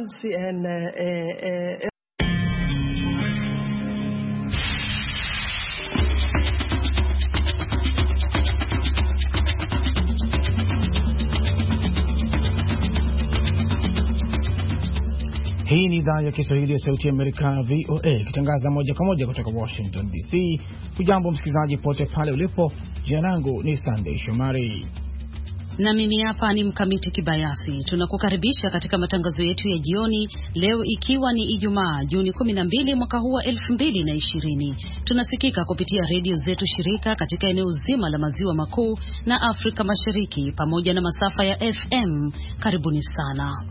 Hii ni idhaa ya Kiswahili ya Sauti ya Amerika, VOA, ikitangaza moja kwa moja kutoka Washington DC. Hujambo msikilizaji pote pale ulipo. Jina langu ni Sunday Shomari na mimi hapa ni Mkamiti Kibayasi. Tunakukaribisha katika matangazo yetu ya jioni leo, ikiwa ni Ijumaa Juni 12 mwaka huu wa 2020. Tunasikika kupitia redio zetu shirika katika eneo zima la maziwa makuu na Afrika Mashariki pamoja na masafa ya FM. Karibuni sana.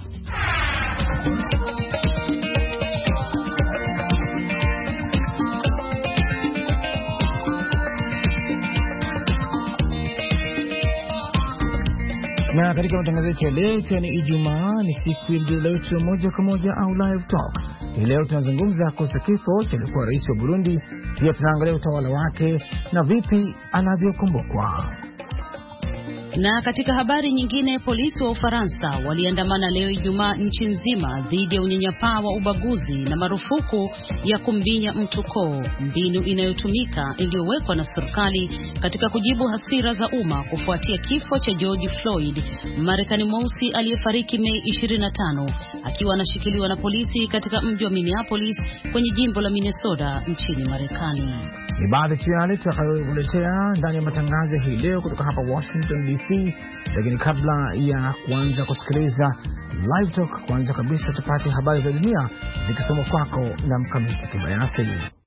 Na katika matangazo yetu ya leo, ikiwa ni Ijumaa, ni siku ya mjadala wetu moja kwa moja au live talk. Hii leo tunazungumza kuhusu kifo cha aliyekuwa rais wa Burundi. Pia tunaangalia utawala wake na vipi anavyokumbukwa. Na katika habari nyingine, polisi wa Ufaransa waliandamana leo Ijumaa nchi nzima dhidi ya unyanyapaa wa ubaguzi na marufuku ya kumbinya mtu koo, mbinu inayotumika iliyowekwa na serikali katika kujibu hasira za umma kufuatia kifo cha George Floyd, Marekani mweusi aliyefariki Mei 25 akiwa anashikiliwa na polisi katika mji wa Minneapolis kwenye jimbo la Minnesota nchini Marekani. Ni baadhi tu ya tutakayokuletea ndani ya matangazo hii leo kutoka hapa Washington DC. Lakini kabla ya kuanza kusikiliza live talk, kwanza kabisa tupate habari za dunia zikisomwa kwako na Mkamiti Kibayasi.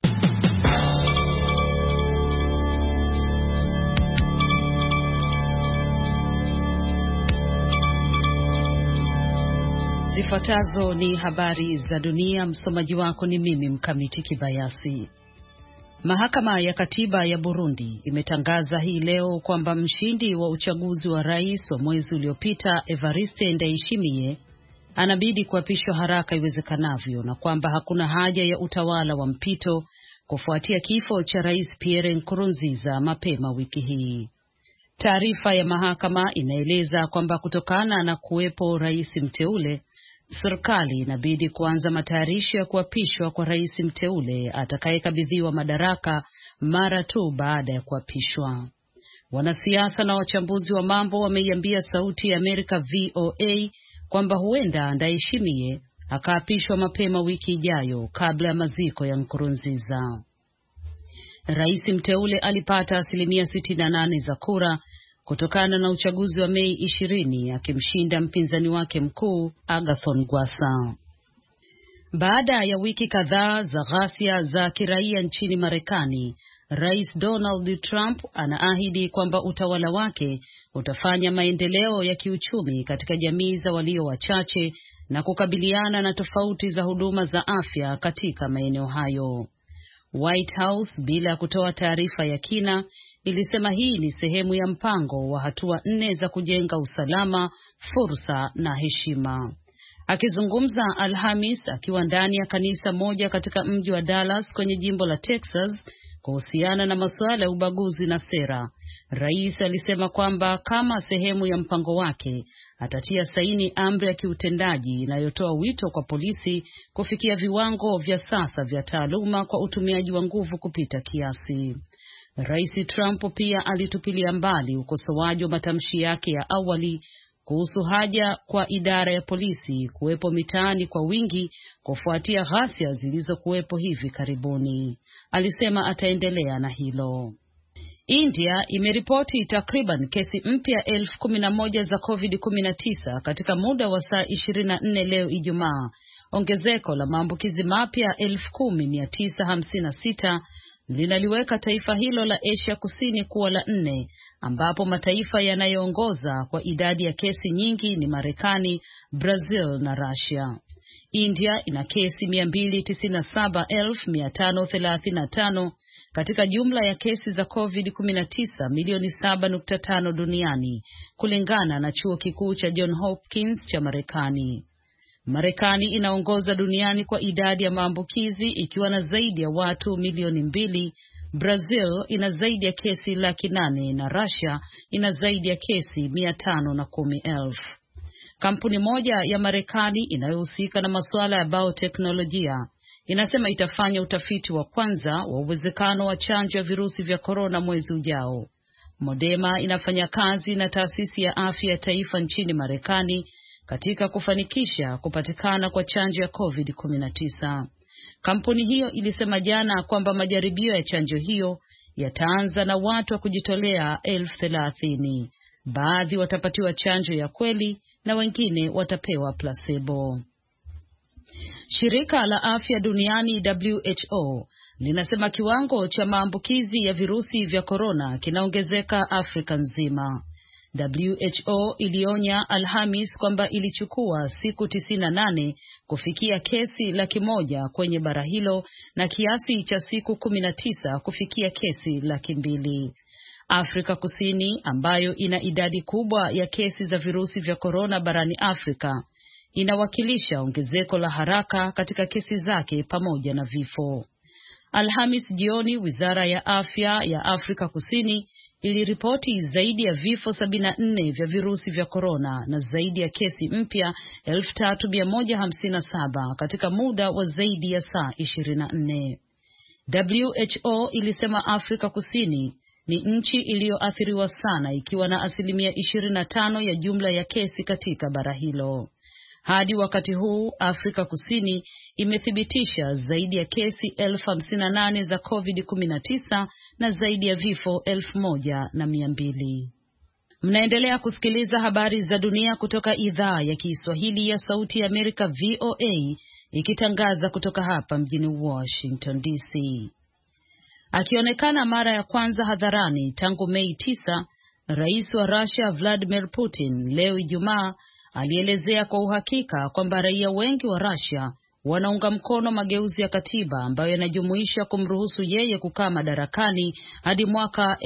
Zifuatazo ni habari za dunia, msomaji wako ni mimi Mkamiti Kibayasi. Mahakama ya Katiba ya Burundi imetangaza hii leo kwamba mshindi wa uchaguzi wa rais wa mwezi uliopita, Evariste Ndayishimiye, anabidi kuapishwa haraka iwezekanavyo na kwamba hakuna haja ya utawala wa mpito kufuatia kifo cha Rais Pierre Nkurunziza mapema wiki hii. Taarifa ya mahakama inaeleza kwamba kutokana na kuwepo rais mteule, serikali inabidi kuanza matayarisho ya kuapishwa kwa rais mteule atakayekabidhiwa madaraka mara tu baada ya kuapishwa. Wanasiasa na wachambuzi wa mambo wameiambia Sauti ya Amerika VOA kwamba huenda Ndayishimiye akaapishwa mapema wiki ijayo kabla ya maziko ya Nkurunziza. Rais mteule alipata 68% za kura kutokana na uchaguzi wa Mei 20 akimshinda mpinzani wake mkuu Agathon Rwasa. Baada ya wiki kadhaa za ghasia za kiraia nchini Marekani, Rais Donald Trump anaahidi kwamba utawala wake utafanya maendeleo ya kiuchumi katika jamii za walio wachache na kukabiliana na tofauti za huduma za afya katika maeneo hayo. White House, bila kutoa taarifa ya kina, ilisema hii ni sehemu ya mpango wa hatua 4 za kujenga usalama, fursa na heshima. Akizungumza Alhamis akiwa ndani ya kanisa moja katika mji wa Dallas kwenye jimbo la Texas kuhusiana na masuala ya ubaguzi na sera, rais alisema kwamba kama sehemu ya mpango wake atatia saini amri ya kiutendaji inayotoa wito kwa polisi kufikia viwango vya sasa vya taaluma kwa utumiaji wa nguvu kupita kiasi. Rais Trump pia alitupilia mbali ukosoaji wa matamshi yake ya awali kuhusu haja kwa idara ya polisi kuwepo mitaani kwa wingi kufuatia ghasia zilizokuwepo hivi karibuni. Alisema ataendelea na hilo. India imeripoti takriban kesi mpya 11,000 za COVID-19 katika muda wa saa 24 leo Ijumaa, ongezeko la maambukizi mapya 10,956 linaliweka taifa hilo la Asia Kusini kuwa la 4, ambapo mataifa yanayoongoza kwa idadi ya kesi nyingi ni Marekani, Brazil na Russia. India ina kesi 297,535 katika jumla ya kesi za COVID-19 milioni 7.5 duniani, kulingana na chuo kikuu cha Johns Hopkins cha Marekani. Marekani inaongoza duniani kwa idadi ya maambukizi ikiwa na zaidi ya watu milioni 2. Brazil ina zaidi ya kesi 800,000 na Russia ina zaidi ya kesi 510,000. Kampuni moja ya Marekani inayohusika na masuala ya bioteknolojia inasema itafanya utafiti wa kwanza wa uwezekano wa chanjo ya virusi vya korona mwezi ujao. Moderna inafanya kazi na taasisi ya afya ya taifa nchini Marekani katika kufanikisha kupatikana kwa chanjo ya COVID-19. Kampuni hiyo ilisema jana kwamba majaribio ya chanjo hiyo yataanza na watu wa kujitolea 30,000. Baadhi watapatiwa chanjo ya kweli na wengine watapewa placebo. Shirika la Afya Duniani WHO linasema kiwango cha maambukizi ya virusi vya korona kinaongezeka Afrika nzima. WHO ilionya Alhamis kwamba ilichukua siku 98 kufikia kesi 100,000 kwenye bara hilo na kiasi cha siku 19 kufikia kesi 200,000. Afrika Kusini, ambayo ina idadi kubwa ya kesi za virusi vya korona barani Afrika, inawakilisha ongezeko la haraka katika kesi zake pamoja na vifo. Alhamis jioni, Wizara ya Afya ya Afrika Kusini iliripoti zaidi ya vifo 74 vya virusi vya korona na zaidi ya kesi mpya 3,157 katika muda wa zaidi ya saa 24. WHO ilisema Afrika Kusini ni nchi iliyoathiriwa sana, ikiwa na 25% ya jumla ya kesi katika bara hilo. Hadi wakati huu, Afrika Kusini imethibitisha zaidi ya kesi 58,000 za COVID-19 na zaidi ya vifo 1,200. Mnaendelea kusikiliza habari za dunia kutoka idhaa ya Kiswahili ya Sauti ya Amerika VOA, ikitangaza kutoka hapa mjini Washington DC. Akionekana mara ya kwanza hadharani tangu Mei 9, Rais wa Russia Vladimir Putin leo Ijumaa alielezea kwa uhakika kwamba raia wengi wa Russia wanaunga mkono mageuzi ya katiba ambayo yanajumuisha kumruhusu yeye kukaa madarakani hadi mwaka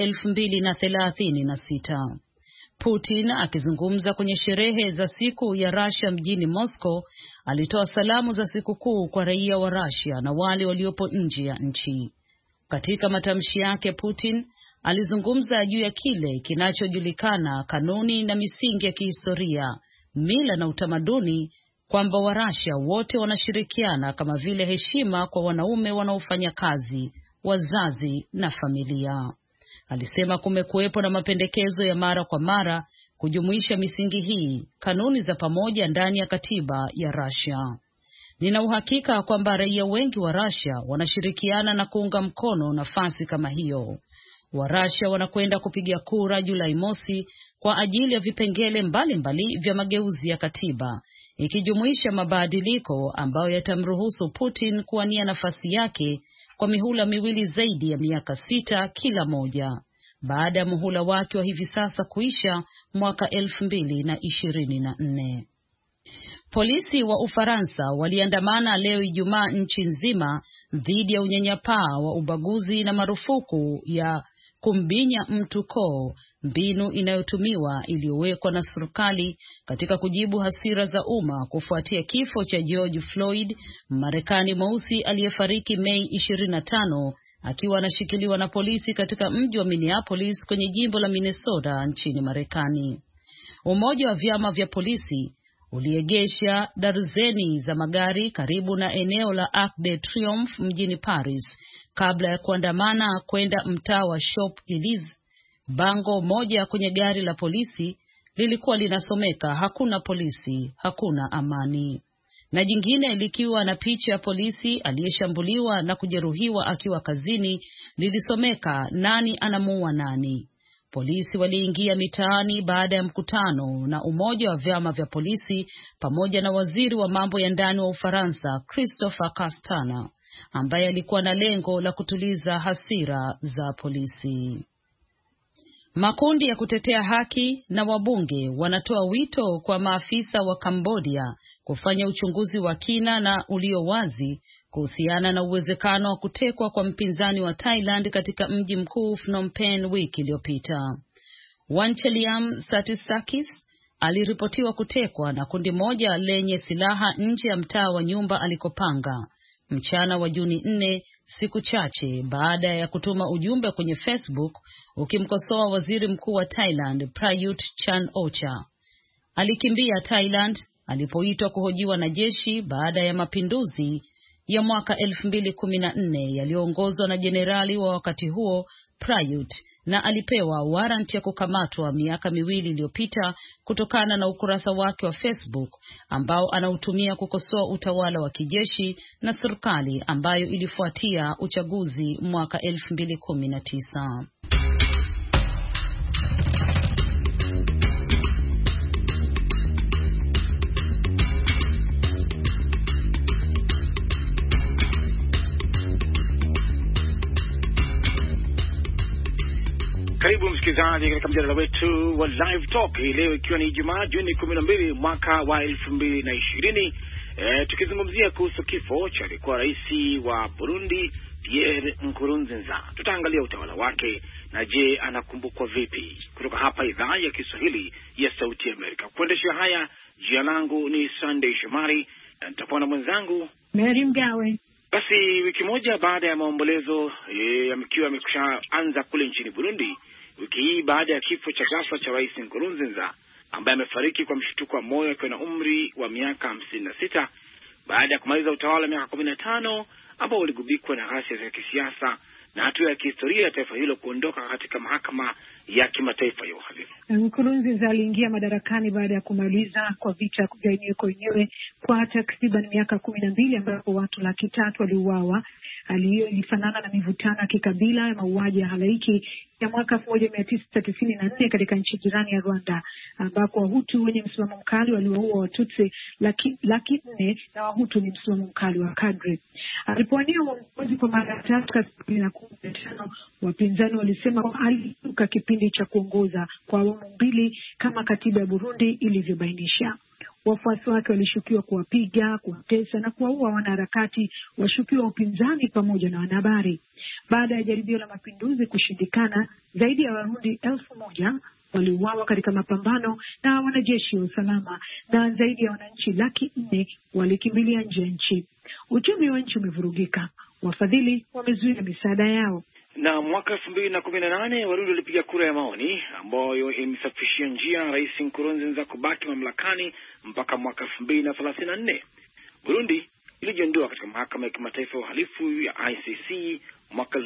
2036. Putin akizungumza kwenye sherehe za siku ya Russia mjini Moscow alitoa salamu za sikukuu kwa raia wa Russia na wale waliopo nje ya nchi. Katika matamshi yake, Putin alizungumza juu ya kile kinachojulikana kanuni na misingi ya kihistoria, mila na utamaduni, kwamba Warasha wote wanashirikiana, kama vile heshima kwa wanaume wanaofanya kazi, wazazi na familia. Alisema kumekuwepo na mapendekezo ya mara kwa mara kujumuisha misingi hii, kanuni za pamoja ndani ya katiba ya Russia. Nina uhakika kwamba raia wengi wa Russia wanashirikiana na kuunga mkono nafasi kama hiyo. Warasha wanakwenda kupiga kura Julai mosi kwa ajili ya vipengele mbalimbali vya mageuzi ya katiba, ikijumuisha mabadiliko ambayo yatamruhusu Putin kuwania nafasi yake kwa mihula miwili zaidi ya miaka 6 kila moja, baada ya muhula wake wa hivi sasa kuisha mwaka 2024. Polisi wa Ufaransa waliandamana leo Ijumaa nchi nzima dhidi ya unyanyapaa wa ubaguzi na marufuku ya kumbinya mtu koo, mbinu inayotumiwa iliyowekwa na serikali katika kujibu hasira za umma kufuatia kifo cha George Floyd, Marekani mweusi aliyefariki Mei 25 akiwa anashikiliwa na polisi katika mji wa Minneapolis kwenye jimbo la Minnesota nchini Marekani. Umoja wa vyama vya polisi uliegesha darzeni za magari karibu na eneo la Arc de Triomphe mjini Paris kabla ya kuandamana kwenda mtaa wa Champs-Elysees. Bango moja kwenye gari la polisi lilikuwa linasomeka hakuna polisi, hakuna amani, na jingine likiwa na picha ya polisi aliyeshambuliwa na kujeruhiwa akiwa kazini lilisomeka nani anamuua nani. Polisi waliingia mitaani baada ya mkutano na umoja wa vyama vya polisi pamoja na waziri wa mambo ya ndani wa Ufaransa Christopher Castaner, ambaye alikuwa na lengo la kutuliza hasira za polisi. Makundi ya kutetea haki na wabunge wanatoa wito kwa maafisa wa Cambodia kufanya uchunguzi wa kina na ulio wazi kuhusiana na uwezekano wa kutekwa kwa mpinzani wa Thailand katika mji mkuu Phnom Penh wiki iliyopita. Wancheliam Satisakis aliripotiwa kutekwa na kundi moja lenye silaha nje ya mtaa wa nyumba alikopanga mchana wa Juni 4, siku chache baada ya kutuma ujumbe kwenye Facebook ukimkosoa waziri mkuu wa Thailand Prayut Chan-ocha. alikimbia Thailand alipoitwa kuhojiwa na jeshi baada ya mapinduzi ya mwaka 2014 yaliyoongozwa na jenerali wa wakati huo Prayut, na alipewa warrant ya kukamatwa miaka 2 iliyopita kutokana na ukurasa wake wa Facebook ambao anautumia kukosoa utawala wa kijeshi na serikali ambayo ilifuatia uchaguzi mwaka 2019. Karibu msikilizaji katika mjadala wetu wa Live Talk leo, ikiwa ni Ijumaa Juni 12 mwaka wa 2020, tukizungumzia kuhusu kifo cha aliyekuwa rais wa Burundi Pierre Nkurunziza. Tutaangalia utawala wake na je, anakumbukwa vipi. Kutoka hapa idhaa ya Kiswahili ya Sauti ya Amerika, kuendesha haya jina langu ni Sunday Shomari na nitakuwa na mwenzangu Mary Mgawe. Basi wiki moja baada ya maombolezo yamekusha anza kule nchini Burundi, wiki hii baada ya kifo cha ghafla cha rais Nkurunziza ambaye amefariki kwa mshtuko wa moyo akiwa na umri wa miaka 56 baada ya kumaliza utawala wa miaka 15 ambao uligubikwa na ghasia za kisiasa na hatua ya kihistoria ya taifa hilo kuondoka katika mahakama ya kimataifa ya uhalifu. Nkurunziza aliingia madarakani baada ya kumaliza kwa vita vya wenyewe kwa wenyewe kwa takriban miaka 12 ambapo watu 300,000 waliuawa. Hali hiyo ilifanana na mivutano ya kikabila ya mauaji ya halaiki ya mwaka 1994 katika nchi jirani ya Rwanda, ambapo Wahutu wenye msimamo mkali waliwaua Watutsi 400,000 na Wahutu ni msimamo mkali wa kadri. Alipowania uongozi kwa mara ya tatu katika 2015, wapinzani walisema alikiuka kipindi cha kuongoza kwa awamu 2 kama katiba ya Burundi ilivyobainisha. Wafuasi wake walishukiwa kuwapiga, kuwatesa na kuwaua wanaharakati, washukiwa upinzani pamoja na wanahabari. Baada ya jaribio la mapinduzi kushindikana, zaidi ya Warundi 1,000 waliuawa katika mapambano na wanajeshi wa usalama na zaidi ya wananchi 400,000 walikimbilia nje ya nchi. Uchumi wa nchi umevurugika, wafadhili wamezuia misaada yao. Na mwaka 2018 Warundi walipiga kura ya maoni ambayo imesafishia njia rais Nkurunziza kubaki mamlakani mpaka mwaka 2034. Burundi ilijiondoa katika mahakama ya kimataifa ya uhalifu ya ICC mwaka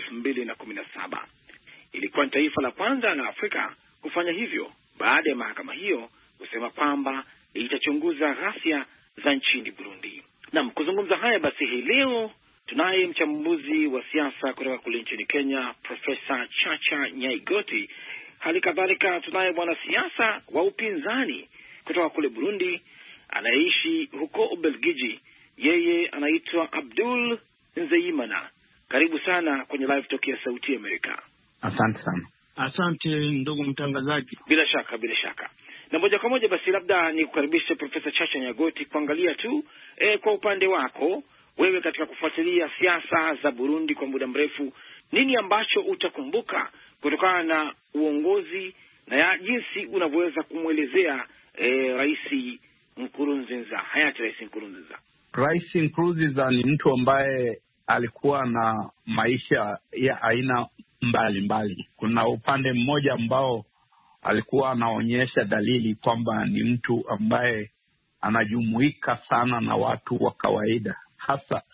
2017. Ilikuwa ni taifa la kwanza la Afrika kufanya hivyo baada ya mahakama hiyo kusema kwamba itachunguza ghasia za nchini Burundi. Na kuzungumza haya basi hii leo tunaye mchambuzi wa siasa kutoka kule nchini Kenya, Profesa Chacha Nyaigoti. Hali kadhalika tunaye mwanasiasa wa upinzani kutoka kule Burundi anaishi huko Ubelgiji. Yeye anaitwa Abdul Nzeyimana. Karibu sana kwenye Live Talk ya Sauti ya Amerika. Asante sana. Asante ndugu mtangazaji. Bila shaka. Na moja kwa moja basi labda ni kukaribisha Profesa Chacha Nyaigoti kuangalia tu kwa upande wako wewe katika kufuatilia siasa za Burundi kwa muda mrefu, nini ambacho utakumbuka kutokana na uongozi na ya jinsi unavyoweza kumwelezea Rais Nkurunziza, hayati Rais Nkurunziza? Rais Nkurunziza ni mtu ambaye alikuwa na maisha ya aina mbalimbali. Kuna upande mmoja ambao alikuwa anaonyesha dalili kwamba ni mtu ambaye anajumuika sana na watu wa kawaida, hasa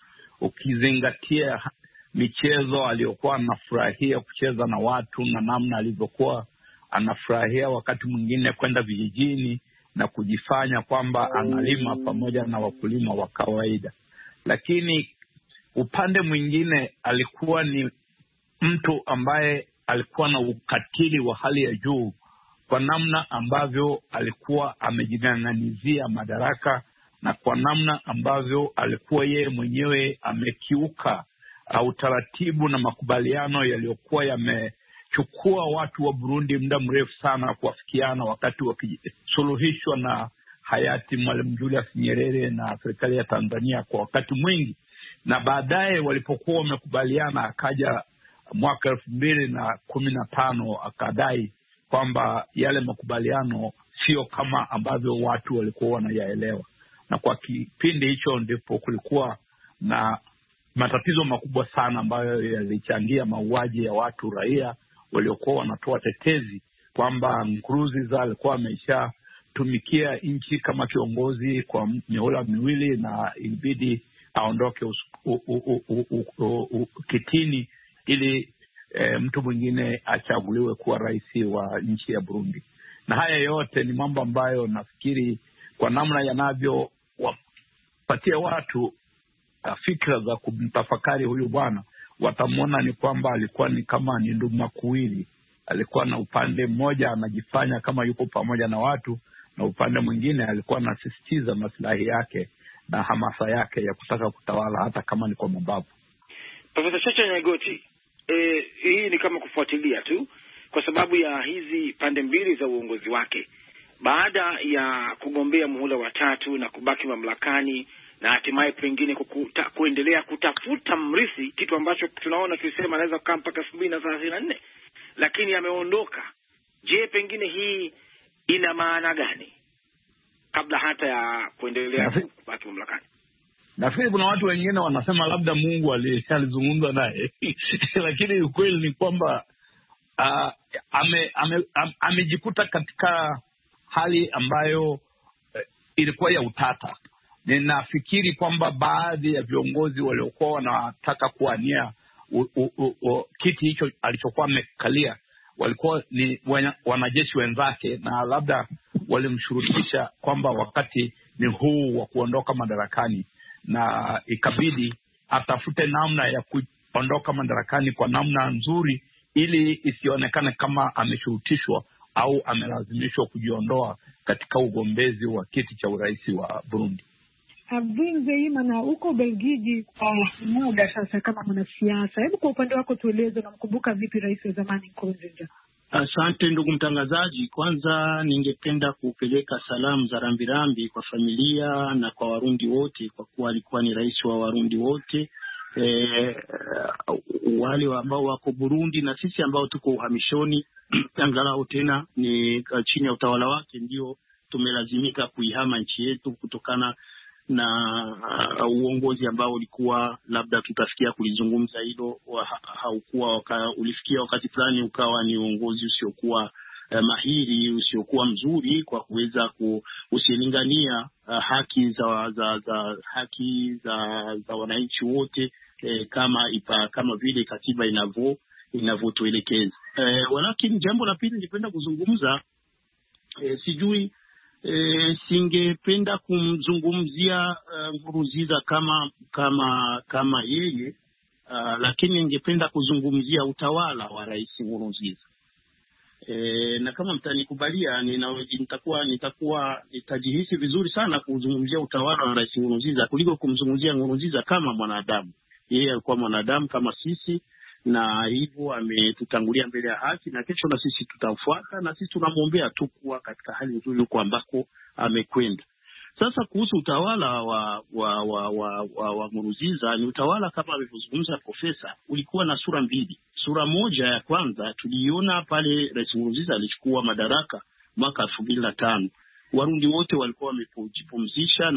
ukizingatia michezo aliyokuwa anafurahia kucheza na watu na namna alivyokuwa anafurahia wakati mwingine kwenda vijijini na kujifanya kwamba analima pamoja na wakulima wa kawaida. Lakini upande mwingine alikuwa ni mtu ambaye alikuwa na ukatili wa hali ya juu kwa namna ambavyo alikuwa amejing'ang'anizia madaraka na kwa namna ambavyo alikuwa yeye mwenyewe amekiuka utaratibu na makubaliano yaliyokuwa yamechukua watu wa Burundi muda mrefu sana kuafikiana wakati wakisuluhishwa na hayati Mwalimu Julius Nyerere na serikali ya Tanzania kwa wakati mwingi. Na baadaye walipokuwa wamekubaliana, akaja mwaka 2015 akadai kwamba yale makubaliano sio kama ambavyo watu walikuwa wanayaelewa. Na kwa kipindi hicho ndipo kulikuwa na matatizo makubwa sana ambayo yalichangia mauaji ya watu raia waliokuwa wanatoa tetezi kwamba Nkurunziza alikuwa ameshatoa alitumikia nchi kama kiongozi kwa mihula miwili na ilibidi aondoke kitini ili mtu mwingine achaguliwe kuwa rais wa nchi ya Burundi. Na haya yote ni mambo ambayo nafikiri kwa namna yanavyowapatia watu fikra za kumtafakari huyu bwana, watamwona ni kwamba alikuwa ni kama ni nduma kuwili. Alikuwa na upande mmoja anajifanya kama yuko pamoja na watu, na upande mwingine alikuwa anasisitiza maslahi yake na hamasa yake ya kutaka kutawala hata kama ni kwa mabavu. Profesa Chacha Nyaigoti, hii ni kama kufuatilia tu kwa sababu ya hizi pande mbili za uongozi wake. Baada ya kugombea muhula wa 3 na kubaki mamlakani na hatimaye pengine kuendelea kutafuta mrithi, kitu ambacho tunaona kilisema anaweza kukaa mpaka 2034, lakini ameondoka. Je, pengine hii ina maana gani kabla hata ya kuendelea kubaki mamlakani? Nafikiri kuna watu wengine wanasema labda Mungu alizungumza naye lakini ukweli ni kwamba amejikuta katika hali ambayo ilikuwa ya utata. Ninafikiri kwamba baadhi ya viongozi waliokuwa wanataka kuania kiti hicho alichokuwa amekalia walikuwa ni wanajeshi wenzake, na labda walimshurutisha kwamba wakati ni huu wa kuondoka madarakani, na ikabidi atafute namna ya kuondoka madarakani kwa namna nzuri ili isionekane kama ameshurutishwa au amelazimishwa kujiondoa katika ugombezi wa kiti cha urais wa Burundi. Abdulzeima, na uko Belgiji kwa muda sasa kama mwanasiasa, hebu kwa upande wako tueleze, unamkumbuka vipi rais wa zamani Nkurunziza? Asante ndugu mtangazaji. Kwanza ningependa kupeleka salamu za rambirambi kwa familia na kwa Warundi wote, kwa kuwa alikuwa ni rais wa Warundi wote, wale ambao wako Burundi na sisi ambao tuko uhamishoni angalau tena ni chini ya utawala wake, ndio tumelazimika kuihama nchi yetu kutokana na uongozi ambao ulikuwa, labda tutafikia kulizungumza hilo, haukuwa ulifikia wakati fulani ukawa ni uongozi usiokuwa mahiri, usiokuwa mzuri kwa kuweza usilingania haki za wananchi wote kama vile katiba inavyotuelekeza. Walakini jambo la pili ningependa kuzungumza, singependa kumzungumzia Nkurunziza kama yeye, lakini ningependa kuzungumzia utawala wa rais Nkurunziza. Na kama mtanikubalia, nitajihisi vizuri sana kuzungumzia utawala wa rais Nkurunziza kuliko kumzungumzia Nkurunziza kama mwanadamu. Yeye alikuwa mwanadamu kama sisi, na hivyo ametutangulia mbele ya haki, na kesho na sisi tutamfuata, na sisi tunamwombea tu kuwa katika hali nzuri huko ambako amekwenda. Sasa kuhusu utawala wa Nkurunziza, ni utawala kama alivyozungumza profesa, ulikuwa na sura mbili. Sura moja ya kwanza tuliiona pale rais Nkurunziza alichukua madaraka mwaka 2005. Warundi wote walikuwa wamejipumzisha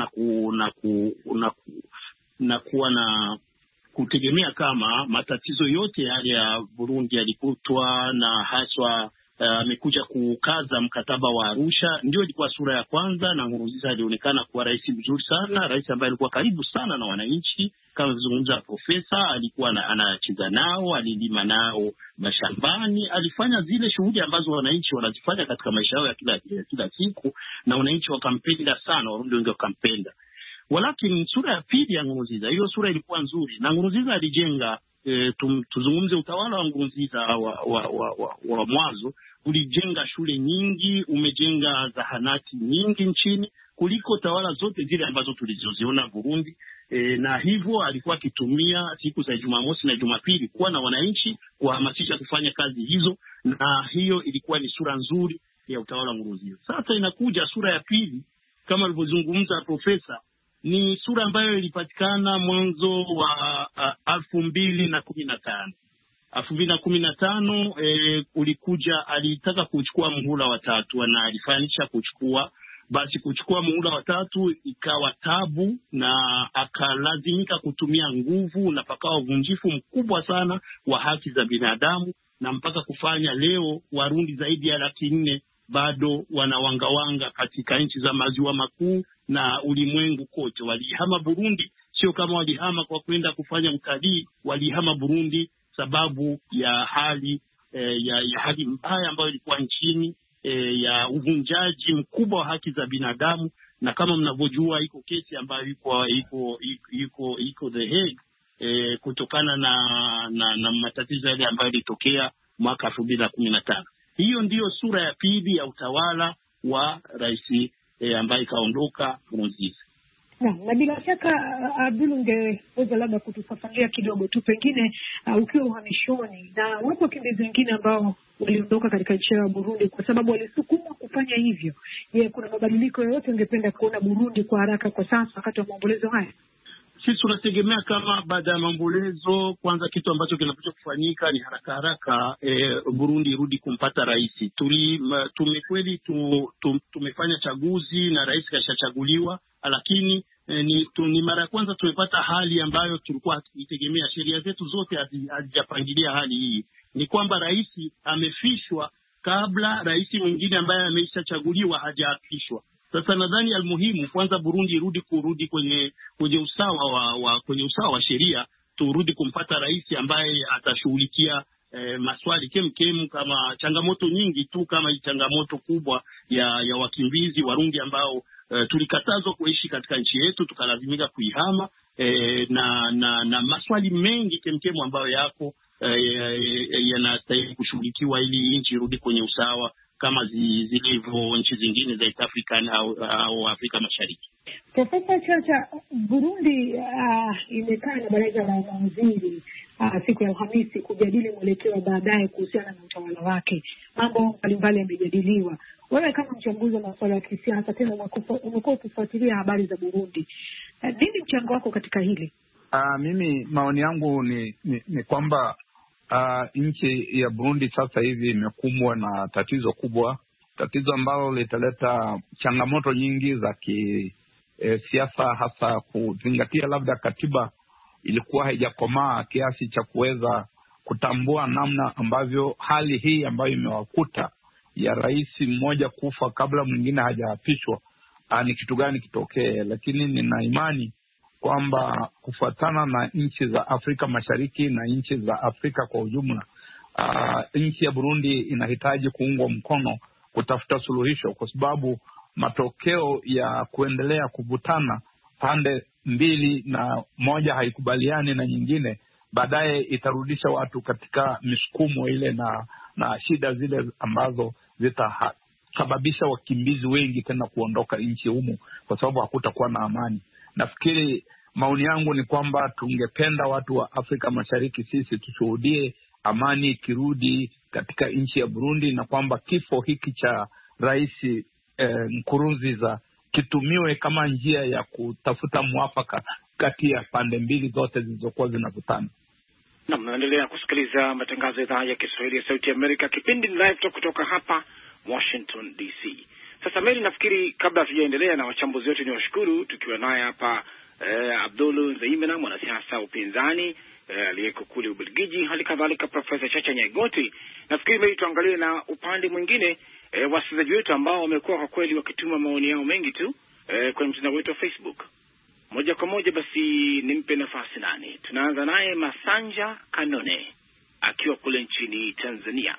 na kuwa na kutegemea kama matatizo yote yale ya Burundi yalikutwa, na haswa amekuja kukaza mkataba wa Arusha. Ndio ilikuwa sura ya kwanza, na Nkurunziza alionekana kuwa rais mzuri sana, rais ambaye alikuwa karibu sana na wananchi. Kama zungumza profesa, alikuwa anacheza nao, alilima nao mashambani, alifanya zile shughuli ambazo wananchi wanazifanya katika maisha yao ya kila siku, na wananchi wakampenda sana, Warundi wengi wakampenda. Walakini sura ya pili ya Nkurunziza, hiyo sura ilikuwa nzuri, na Nkurunziza alijenga, tuzungumze utawala wa Nkurunziza wa mwanzo, ulijenga shule nyingi, umejenga zahanati nyingi nchini kuliko tawala zote zile ambazo tulizoziona Burundi. Na hivyo alikuwa akitumia siku za Jumamosi na Jumapili kuwa na wananchi, kuhamasisha kufanya kazi hizo, na hiyo ilikuwa ni sura nzuri ya utawala wa Nkurunziza. Sasa inakuja sura ya pili, kama alivyozungumza profesa, ni sura ambayo ilipatikana mwanzo wa 2015. 2015 ulikuja, alitaka kuchukua muhula wa 3 na alifanisha kuchukua. Basi kuchukua muhula wa 3 ikawa tabu, na akalazimika kutumia nguvu, na pakawa uvunjifu mkubwa sana wa haki za binadamu, na mpaka kufanya leo Warundi zaidi ya 400,000 bado wanawangawanga katika nchi za maziwa makuu na ulimwengu kote. Walihama Burundi sio kama walihama kwa kwenda kufanya utalii, walihama Burundi sababu ya hali ya hali mbaya ambayo ilikuwa nchini, ya uvunjaji mkubwa wa haki za binadamu. Na kama mnavyojua, iko kesi ambayo iko The Hague kutokana na matatizo yale ambayo yalitokea mwaka 2015. Hiyo ndiyo sura ya pili ya utawala wa rais ambaye kaondoka Nkurunziza. Na bila shaka Abdul, ungeweza labda kutufafanulia kidogo tu, pengine ukiwa uhamishoni na wapo wakimbizi wengine ambao waliondoka katika nchi ya Burundi kwa sababu walisukumwa kufanya hivyo. Je, kuna mabadiliko yoyote ungependa kuona Burundi kwa haraka kwa sasa wakati wa maombolezo haya? Sisi tunategemea kama baada ya maombolezo, kwanza kitu ambacho kinapaswa kufanyika ni haraka Burundi irudi kumpata rais. Tumefanya chaguzi na rais kashachaguliwa, lakini ni mara ya kwanza tumepata hali ambayo tulikuwa hatuitegemea. Sheria zetu zote hazijapangilia hali hii. Ni kwamba rais amefishwa kabla rais mwingine ambaye ameshachaguliwa hajaapishwa. Sasa nadhani almuhimu kwanza Burundi kurudi kwenye usawa wa sheria, turudi kumpata rais ambaye atashughulikia maswali kemkem, kama changamoto nyingi tu, kama hii changamoto kubwa ya wakimbizi Warundi ambao tulikatazwa kuishi katika nchi yetu tukalazimika kuihama, na maswali mengi kemkem ambayo yako yanastahili kushughulikiwa ili nchi irudi kwenye usawa kama zilivyo nchi zingine za East African au Afrika Mashariki. Profesa Chacha, Burundi imekaa na baraza la mawaziri siku ya Alhamisi kujadili mwelekeo baadaye kuhusiana na utawala wake. Mambo mbalimbali yamejadiliwa. Wewe kama mchambuzi wa masuala ya kisiasa, tena umekuwa ukifuatilia habari za Burundi, nini mchango wako katika hili? Mimi maoni yangu ni kwamba nchi ya Burundi sasa hivi imekumbwa na tatizo kubwa, tatizo ambalo litaleta changamoto nyingi za kisiasa, hasa kuzingatia labda katiba ilikuwa haijakomaa kiasi cha kuweza kutambua namna ambavyo hali hii ambayo imewakuta ya rais mmoja kufa kabla mwingine hajaapishwa ni kitu gani kitokee. Lakini nina imani kwamba kufuatana na nchi za Afrika Mashariki na nchi za Afrika kwa ujumla, nchi ya Burundi inahitaji kuungwa mkono kutafuta suluhisho, kwa sababu matokeo ya kuendelea kuvutana pande mbili na moja haikubaliani na nyingine, baadaye itarudisha watu katika misukumo ile na shida zile ambazo zitasababisha wakimbizi wengi tena kuondoka nchi humu, kwa sababu hakutakuwa na amani. Nafikiri maoni yangu ni kwamba tungependa watu wa Afrika Mashariki sisi tushuhudie amani ikirudi katika nchi ya Burundi, na kwamba kifo hiki cha rais Nkurunziza kitumiwe kama njia ya kutafuta mwafaka kati ya pande mbili zote zilizokuwa zinavutana. Na mnaendelea kusikiliza matangazo ya idhaa ya Kiswahili ya Sauti ya Amerika, kipindi Live Talk kutoka hapa Washington DC. Sasa Mary, nafikiri kabla tujaendelea na wachambuzi wote, ni washukuru tukiwa naye hapa Abdul Zaimena, mwanasiasa upinzani aliyeko kule Ubelgiji, hali kadhalika Profesa Chacha Nyegoti. Nafikiri Mary, tuangalie na upande mwingine wasikilizaji wetu ambao wamekuwa kwa kweli wakituma maoni yao mengi tu kwenye mtandao wetu wa Facebook. Moja kwa moja basi nimpe nafasi nani. Tunaanza naye Masanja Kanone akiwa kule nchini Tanzania.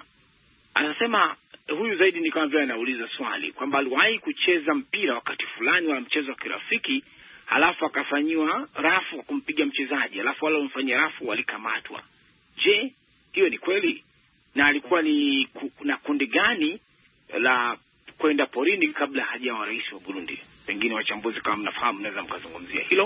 Anasema huyu zaidi ni kama vile anauliza swali kwamba aliwahi kucheza mpira wakati fulani wa mchezo wa kirafiki, halafu akafanyiwa rafu kwa kumpiga mchezaji, halafu wale wamfanyia rafu walikamatwa. Je, hiyo ni kweli? Na alikuwa ni na kundi gani la kwenda porini kabla hajawa rais wa Burundi? Pengine wachambuzi kama mnafahamu naweza mkazungumzia hilo.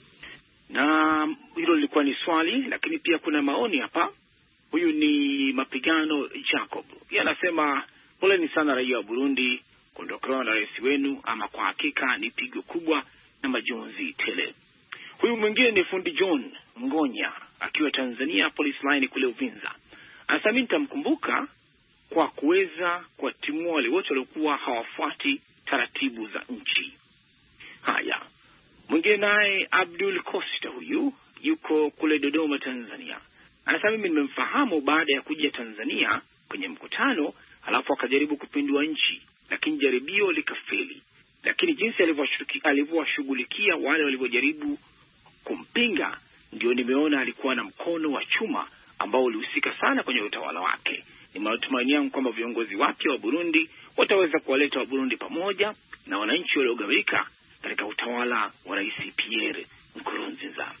Na hilo lilikuwa ni swali, lakini pia kuna maoni hapa. Huyu ni Mapigano Jacob. Yeye anasema poleni sana raia wa Burundi kuondokewa na rais wenu, ama kwa hakika ni pigo kubwa na majonzi tele. Huyu mwingine ni Fundi John Ngonya akiwa Tanzania Police Line kule Uvinza. Anasema nitamkumbuka kwa kuweza kuwatimua wale wote waliokuwa hawafuati taratibu za nchi. Haya, mwingine naye Abdul Costa, huyu yuko kule Dodoma Tanzania. Anasema mimi nimemfahamu baada ya kuja Tanzania kwenye mkutano, alafu akajaribu kupindua nchi, lakini jaribio likafeli. Lakini jinsi alivyowashughulikia wale walivyojaribu kumpinga, ndio nimeona alikuwa na mkono wa chuma ambao ulihusika sana kwenye utawala wake. Ni matumaini yangu kwamba viongozi wapya wa Burundi wataweza kuwaleta wa Burundi pamoja na wananchi waliogawika katika utawala wa Rais Pierre Nkurunziza.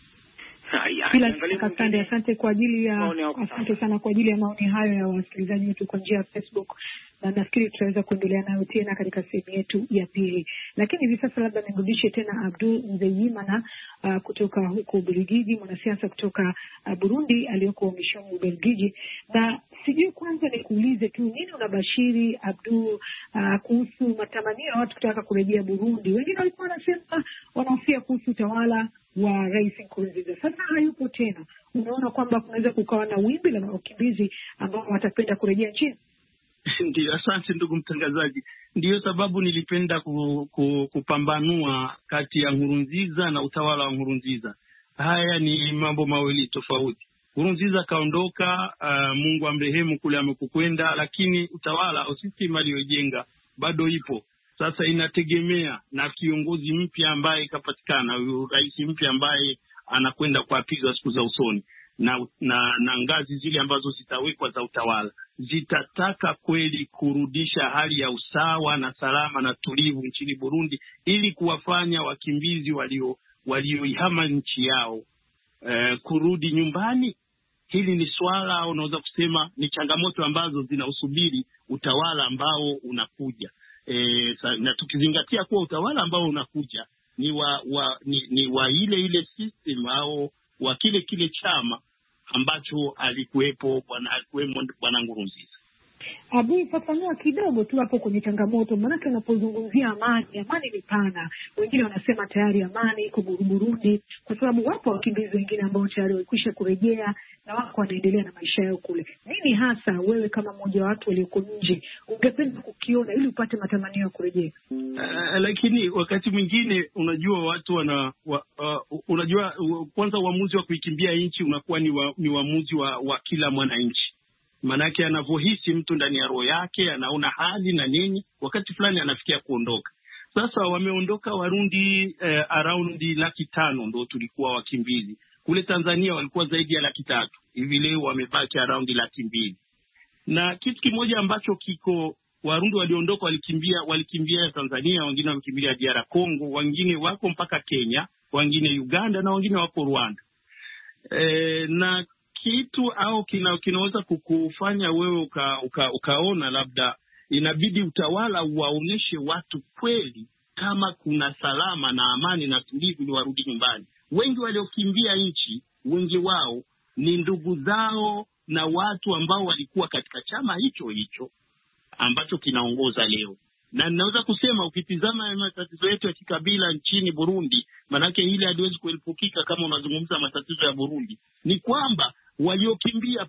Asante kwa ajili ya sana kwa ajili ya maoni hayo ya wasikilizaji wetu kwa njia ya Facebook, na nafikiri tutaweza kuendelea nayo tena katika sehemu yetu ya pili. Lakini hivi sasa labda nirudishe tena Abdul Nzeyimana kutoka huko Ubelgiji, mwanasiasa kutoka Burundi aliyoko mishoni Ubelgiji. Na sijui kwanza nikuulize tu, nini unabashiri Abdul kuhusu matamanio ya watu kutaka kurejea Burundi? Wengine walikuwa wanasema wanahofia kuhusu utawala wa Rais Nkurunziza. Sasa hayupo tena. Unaona kwamba kunaweza kukawa na wimbi la wakimbizi ambao watapenda kurejea nchini? Ndio, asante ndugu mtangazaji. Ndiyo sababu nilipenda kupambanua kati ya Nkurunziza na utawala wa Nkurunziza. Haya ni mambo mawili tofauti. Nkurunziza kaondoka, Mungu amrehemu kule amekukwenda, lakini utawala au system aliyojenga bado ipo. Sasa inategemea na kiongozi mpya ambaye kapatikana, rais mpya ambaye anakwenda kuapishwa siku za usoni, na ngazi zile ambazo zitawekwa za utawala zitataka kweli kurudisha hali ya usawa na salama na tulivu nchini Burundi, ili kuwafanya wakimbizi walioihama nchi yao kurudi nyumbani. Hili ni swala, unaweza kusema ni changamoto ambazo zinausubiri utawala ambao unakuja. Na tukizingatia kuwa utawala ambao unakuja ni wa ile system au wa kile chama ambacho alikuwepo bwana Nkurunziza. Abu, fafanua kidogo tu hapo kwenye changamoto, maana unapozungumzia amani ni pana. Wengine wanasema tayari amani iko Burundi kwa sababu wapo wakimbizi wengine ambao tayari walikwisha kurejea na wako wanaendelea na maisha yao kule. Nini hasa wewe kama mmoja wa watu walioko nje ungependa kukiona ili upate matamanio ya kurejea? Lakini wakati mwingine unajua watu unajua kwanza uamuzi wa kuikimbia nchi unakuwa ni uamuzi wa kila mwananchi. Manake anavyohisi mtu ndani ya roho yake, anaona hali na nini, wakati fulani anafikia kuondoka. Sasa wameondoka Warundi around 500,000 ndio tulikuwa wakimbizi. Kule Tanzania walikuwa zaidi ya 300,000. Hivi leo wamebaki around 200,000. Na kitu kimoja ambacho kiko, Warundi waliondoka walikimbia Tanzania, wengine walikimbilia DR Congo, wengine wako mpaka Kenya, wengine Uganda na wengine wako Rwanda. Na kitu au kinaweza kukufanya wewe ukaona labda inabidi utawala waoneshe watu kweli kama kuna salama na amani na tulivu ili warudi nyumbani. Wengi waliokimbia nchi, wengi wao ni ndugu zao na watu ambao walikuwa katika chama hicho ambacho kinaongoza leo. Na ninaweza kusema ukitizama matatizo yetu ya kikabila nchini Burundi, manake ile haliwezi kuepukika kama unazungumza matatizo ya Burundi, ni kwamba waliokimbia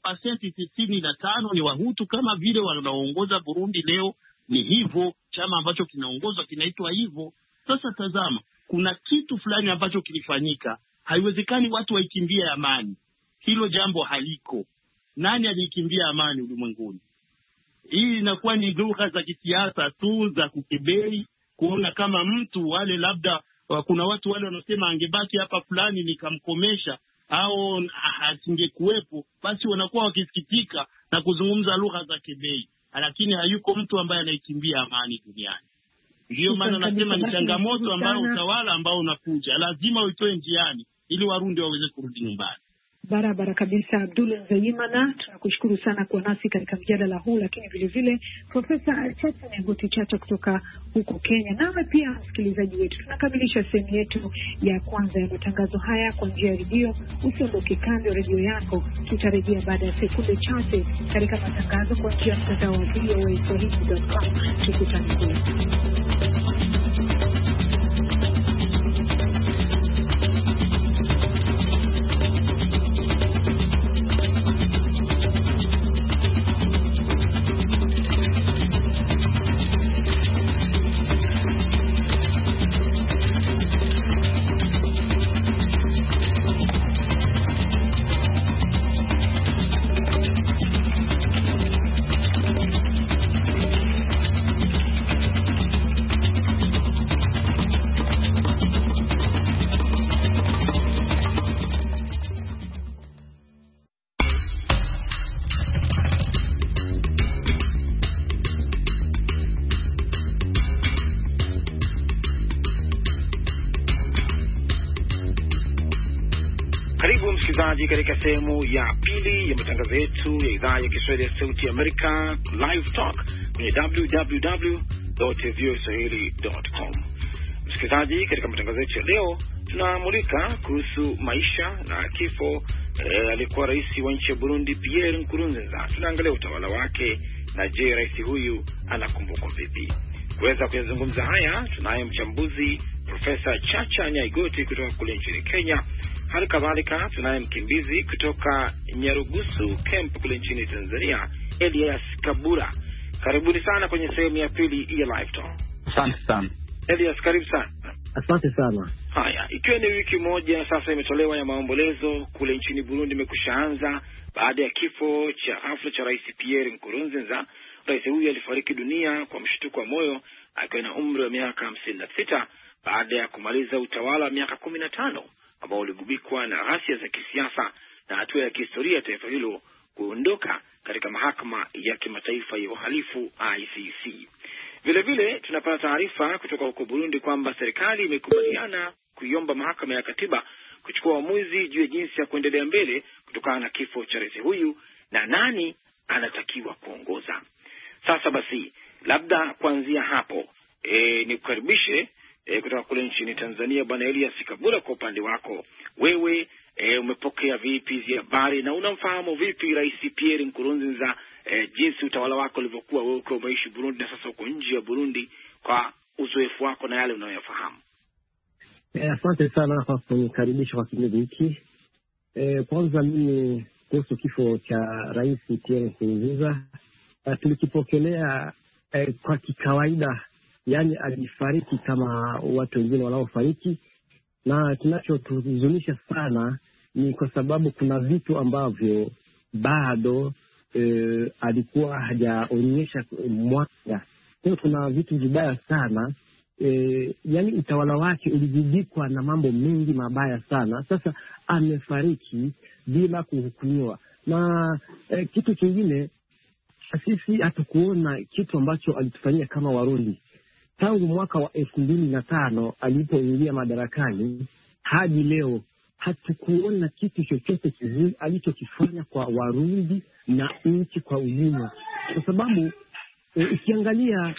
95% ni Wahutu, kama vile wanaoongoza Burundi leo ni hivyo, chama ambacho kinaongozwa kinaitwa hivyo. Sasa tazama, kuna kitu fulani ambacho kilifanyika. Haiwezekani watu waikimbia amani. Hilo jambo haliko. Nani alikimbia amani ulimwenguni? Hii inakuwa ni lugha za kisiasa tu za kukebei, kuona kama mtu wale, labda kuna watu wale wanasema angebaki hapa fulani nikamkomesha au asingekuwepo, basi wanakuwa wakisikitika na kuzungumza lugha za kebei, lakini hayuko mtu ambaye anaikimbia amani duniani. Ndio maana nasema ni changamoto ambayo utawala ambao unakuja lazima uitoe njiani ili Warundi waweze kurudi nyumbani. Barabara kabisa. Abdul Nzeyimana, tunakushukuru sana kwa nasi katika mjadala huu, lakini vile vile Profesa Chacha Nyaigoti Chacha kutoka huko Kenya. Nawe pia msikilizaji wetu, tunakamilisha sehemu yetu ya kwanza ya matangazo haya kwa njia ya redio. Usiondoke kando ya redio yako, tutarejea baada ya sekunde chache katika matangazo kwa njia ya mtandao wa voaswahili.com. Tukutane kule. Karibu msikilizaji katika sehemu ya pili ya matangazo yetu ya idhaa ya Kiswahili ya Sauti ya Amerika, Live Talk kwenye www.voaswahili.com. Msikilizaji, katika matangazo yetu ya leo tunamulika kuhusu maisha na kifo alikuwa rais wa nchi ya Burundi Pierre Nkurunziza. Tunaangalia utawala wake na je, rais huyu anakumbukwa vipi? Kuweza kuyazungumza haya tunaye mchambuzi Profesa Chacha Nyaigoti kutoka kule nchini Kenya. Hali kadhalika tunaye mkimbizi kutoka Nyarugusu camp kule nchini Tanzania, Elias Kabura. Karibuni sana kwenye sehemu ya pili ya Live Talk. Asante sana. Elias, karibu sana. Asante sana. Haya, ikiwa ni wiki moja sasa imetolewa ya maombolezo kule nchini Burundi imekushaanza baada ya kifo cha ghafla cha rais Pierre Nkurunziza. Rais huyu alifariki dunia kwa mshtuko wa moyo akiwa na umri wa miaka 56 baada ya kumaliza utawala wa miaka 15 ambao uligubikwa na ghasia za kisiasa na hatua ya kihistoria ya taifa hilo kuondoka katika mahakama ya kimataifa ya uhalifu ICC. Vile vile tunapata taarifa kutoka huko Burundi kwamba serikali imekubaliana kuiomba mahakama ya katiba kuchukua uamuzi juu ya jinsi ya kuendelea mbele kutokana na kifo cha rais huyu na nani anatakiwa kuongoza. Sasa basi, labda kuanzia hapo nikukaribishe kutoka kule nchini Tanzania Bwana Elias Kabura. Kwa upande wako wewe, umepokea vipi hizi habari na unamfahamu vipi rais Pierre Nkurunziza, jinsi utawala wako ulivyokuwa wewe ukiwa umeishi Burundi na sasa uko nje ya Burundi, kwa uzoefu wako na yale unayofahamu? Asante sana kwa kunikaribisha kwa kipindi hiki. Kwanza mimi kuhusu kifo cha rais Pierre Nkurunziza tulikipokelea kwa kikawaida, yani alifariki kama watu wengine wanaofariki, na kinachotuhuzunisha sana ni kwa sababu kuna vitu ambavyo bado alikuwa hajaonyesha mwanga. Kwa kuna vitu vibaya sana, yani utawala wake ulijidikwa na mambo mengi mabaya sana. Sasa amefariki bila kuhukumiwa. Na kitu kingine, sisi hatukuona kitu ambacho alitufanyia kama Warundi. Tangu mwaka wa 2005 alipoingia madarakani hadi leo hatukuona kitu chochote kizuri alichokifanya kwa Warundi na nchi kwa ujumla. Kwa sababu ukiangalia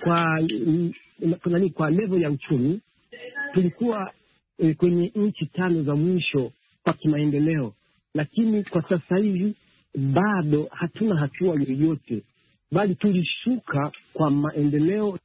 kwa level ya uchumi tulikuwa kwenye nchi 5 za mwisho kwa kimaendeleo, lakini kwa sasa hivi bado hatuna hatua yoyote, bali tulishuka kwa maendeleo.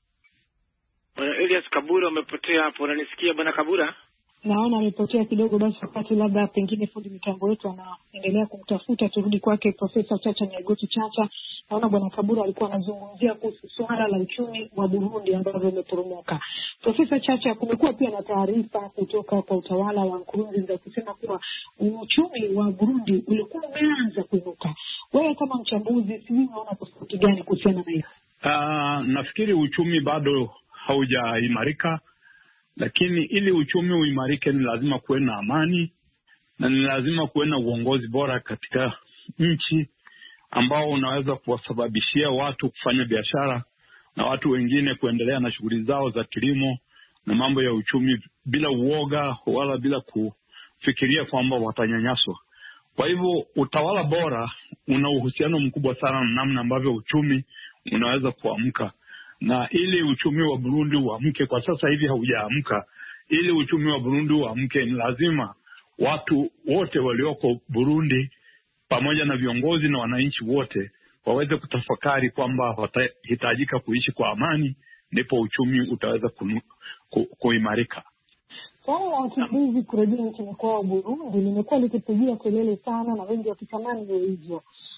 Elias Kabura, umepotea hapo, unanisikia Bwana Kabura? Naona amepotea kidogo, basi wakati labda pengine fundi mitambo wetu anaendelea kumtafuta, turudi kwake Profesa Chacha Nyaigoti. Chacha, naona Bwana Kabura alikuwa anazungumzia kuhusu swala la uchumi wa Burundi ambao umeporomoka. Profesa Chacha, kumekuwa pia na taarifa kutoka kwa utawala wa Nkurunziza kusema kuwa uchumi wa Burundi ulikuwa umeanza kuinuka. Wewe kama mchambuzi, sijui unaona tofauti gani kuhusiana na hiyo? Nafikiri uchumi bado haujaimarika, lakini ili uchumi uimarike ni lazima kuwe na amani na ni lazima kuwe na uongozi bora katika nchi ambao unaweza kuwasababishia watu kufanya biashara na watu wengine kuendelea na shughuli zao za kilimo na mambo ya uchumi bila uoga wala bila kufikiria kwamba watanyanyaswa. Kwa hivyo utawala bora una uhusiano mkubwa sana na namna ambavyo uchumi unaweza kuamka. Na ili uchumi wa Burundi uamke, kwa sasa hivi haujaamka, ili uchumi wa Burundi uamke ni lazima watu wote walioko Burundi pamoja na viongozi na wananchi wote waweze kutafakari kwamba watahitajika kuishi kwa amani, ndipo uchumi utaweza kuimarika. Swala la wakimbizi kurejea nchini kwao Burundi limekuwa likipigia kelele sana na wengi wakitamani hivyo.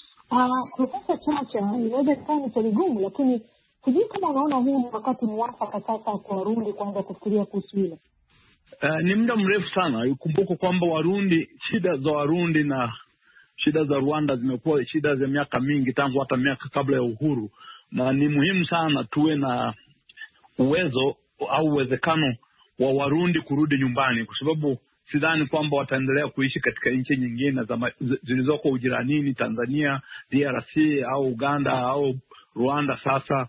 Profesa Chacha, inaweza kuwa ni swali gumu, lakini sijui kama unaona huu ni wakati mwafaka sasa kwa Warundi kuanza kufikiria kuhusu hilo. Ni muda mrefu sana. Ukumbuke kwamba Warundi, shida za Warundi na shida za Rwanda zimekuwa shida za miaka mingi, tangu hata miaka kabla ya uhuru, na ni muhimu sana tuwe na uwezo au uwezekano wa Warundi kurudi nyumbani, kwa sababu sidhani kwamba wataendelea kuishi katika nchi nyingine zilizoko ujiranini, Tanzania, DRC au Uganda au Rwanda sasa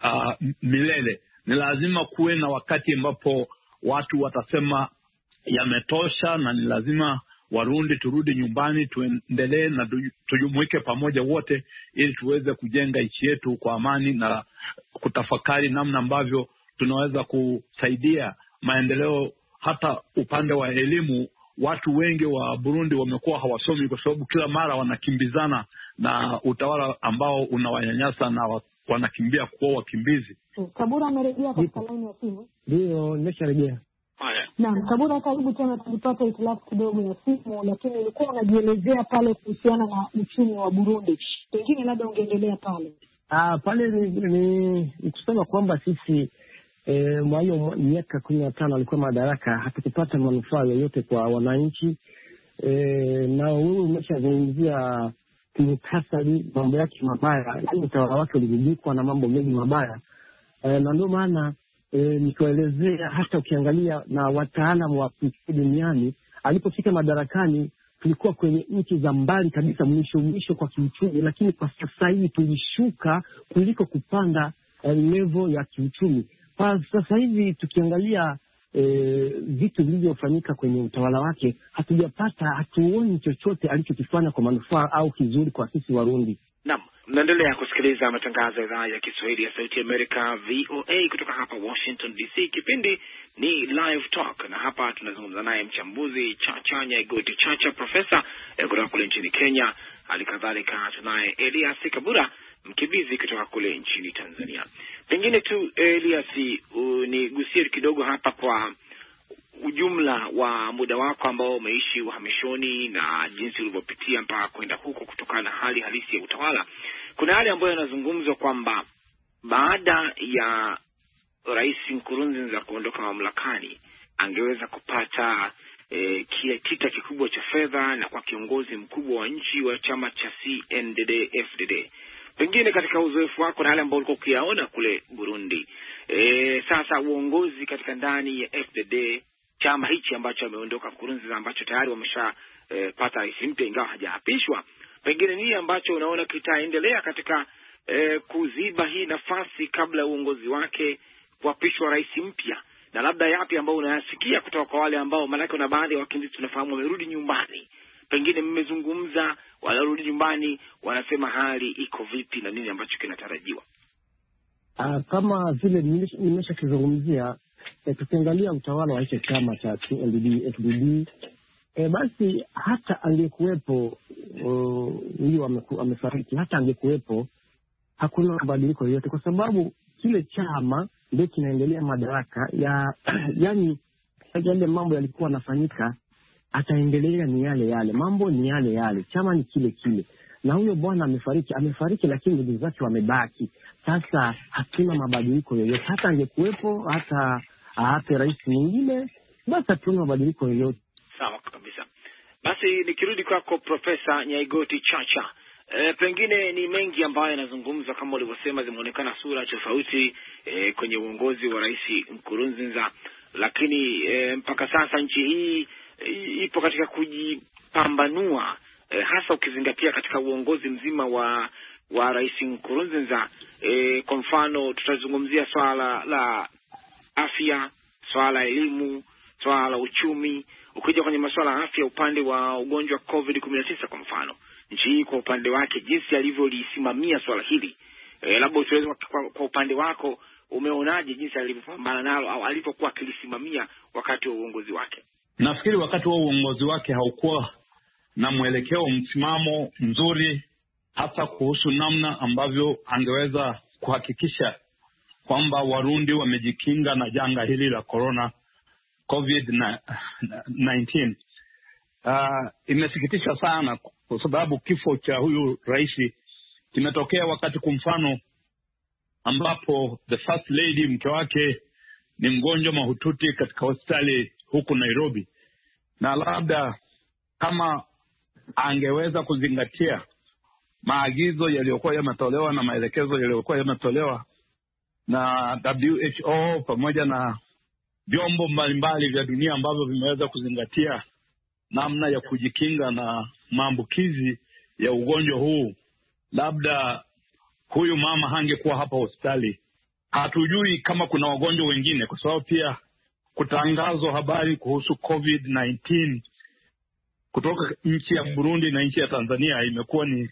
milele. Ni lazima kuwe na wakati ambapo watu watasema yametosha, na ni lazima Warundi turudi nyumbani, tuendelee na tujumuike pamoja wote, ili tuweze kujenga nchi yetu kwa amani na kutafakari namna ambavyo tunaweza kusaidia maendeleo. Hata upande wa elimu, watu wengi wa Burundi wamekuwa hawasomi kwa sababu kila mara wanakimbizana na utawala ambao unawanyanyasa na wanakimbia kuwa wakimbizi. Kabura amerejea katika laini ya simu. Ndio, nimesharejea. Naam, Kabura, karibu tena. Tulipata hitilafu kidogo ya simu, lakini ulikuwa unajielezea pale kuhusiana na uchumi wa Burundi. Pengine labda ungeendelea pale. Pale ni kusema kwamba sisi mwa hiyo miaka 15 alikuwa madaraka, hatukupata manufaa yoyote kwa wananchi. Na wewe umeshazungumzia kimtasari mambo yake mabaya, yaani utawala wake uligubikwa na mambo mengi mabaya. Na ndio maana nikuelezea, hata ukiangalia na wataalamu wa duniani, alipofika madarakani tulikuwa kwenye nchi za mbali kabisa, mwisho kwa kiuchumi, lakini kwa sasa hivi tulishuka kuliko kupanda level ya kiuchumi. Kwa sasa hivi tukiangalia vitu vilivyofanyika kwenye utawala wake, hatuoni chochote alichokifanya kwa manufaa au kizuri kwa sisi Warundi. Naam, mnaendelea kusikiliza matangazo ya idhaa ya Kiswahili ya Sauti ya Amerika, VOA, kutoka hapa Washington DC. Kipindi ni Live Talk, na hapa tunazungumza naye mchambuzi Chacha Nyaigoti Chacha, profesa kutoka kule nchini Kenya. Halikadhalika tunaye Elias Kabura, mkimbizi kutoka kule nchini Tanzania. Pengine tu Elias, nigusie kidogo hapa kwa ujumla wa muda wako ambao umeishi uhamishoni na jinsi ulivyopitia mpaka kwenda huko kutokana na hali halisi ya utawala. Kuna hali ambayo yanazungumzwa kwamba baada ya Rais Nkurunziza kuondoka mamlakani angeweza kupata kitita kikubwa cha fedha na kwa kiongozi mkubwa wa nchi wa chama cha CNDD-FDD. Pengine katika uzoefu wako na hali ambayo ulikuwa ukiyaona kule Burundi, sasa uongozi katika ndani ya FDD, chama hichi ambacho ameondoka Nkurunziza, ambacho tayari wameshapata rais mpya ingawa hajaapishwa, pengine nini ambacho unaona kitaendelea katika kuziba hii nafasi kabla ya uongozi wake kuapishwa rais mpya, na labda yapi ambao unayasikia kutoka kwa wale ambao, maana kuna baadhi ya wakimbizi tunafahamu wamerudi nyumbani, pengine mmezungumza, wanarudi nyumbani wanasema hali iko vipi na nini ambacho kinatarajiwa? Kama vile nimeshakizungumzia, tukiangalia utawala wa hicho chama cha CNDD-FDD, basi hata angekuwepo huyo amefariki, hata angekuwepo hakuna mabadiliko yoyote, kwa sababu kile chama ndio kinaendelea madaraka yani yale mambo yalikuwa yanafanyika ataendelea ni yale mambo ni yale, chama ni kile. Na huyo bwana amefariki, lakini ndugu zake wamebaki. Sasa hakuna mabadiliko yoyote, hata angekuwepo, hata rais mwingine, basi hatuna mabadiliko yoyote. Sawa kabisa. Basi nikirudi kwako Profesa Nyaigoti Chacha, pengine ni mengi ambayo yanazungumzwa kama ulivyosema, zimeonekana sura tofauti kwenye uongozi wa Rais Nkurunziza, lakini mpaka sasa nchi hii ipo katika kujipambanua, hasa ukizingatia katika uongozi mzima wa Rais Nkurunziza. Kwa mfano tutazungumzia swala la afya, swala la elimu, swala la uchumi. Ukija kwenye masuala ya afya, upande wa ugonjwa COVID-19 kwa mfano, nchi hii kwa upande wake jinsi alivyolisimamia swala hili, labda utueleze kwa upande wako umeonaje jinsi alivyopambana nalo au alivyokuwa akilisimamia wakati wa uongozi wake? Nafikiri wakati wa uongozi wake haukuwa na mwelekeo, msimamo mzuri, hasa kuhusu namna ambavyo angeweza kuhakikisha kwamba Warundi wamejikinga na janga hili la corona COVID-19. Imesikitisha sana kwa sababu kifo cha huyu rais kimetokea wakati, kwa mfano, ambapo the first lady, mke wake, ni mgonjwa mahututi katika hospitali huku Nairobi. Na labda kama angeweza kuzingatia maagizo yaliyokuwa yametolewa na maelekezo yaliyokuwa yametolewa na WHO pamoja na vyombo mbalimbali vya dunia ambavyo vimeweza kuzingatia namna ya kujikinga na maambukizi ya ugonjwa huu, labda huyu mama hangekuwa hapa hospitali. Hatujui kama kuna wagonjwa wengine, kwa sababu pia kutangazwa habari kuhusu COVID-19 kutoka nchi ya Burundi na nchi ya Tanzania imekuwa ni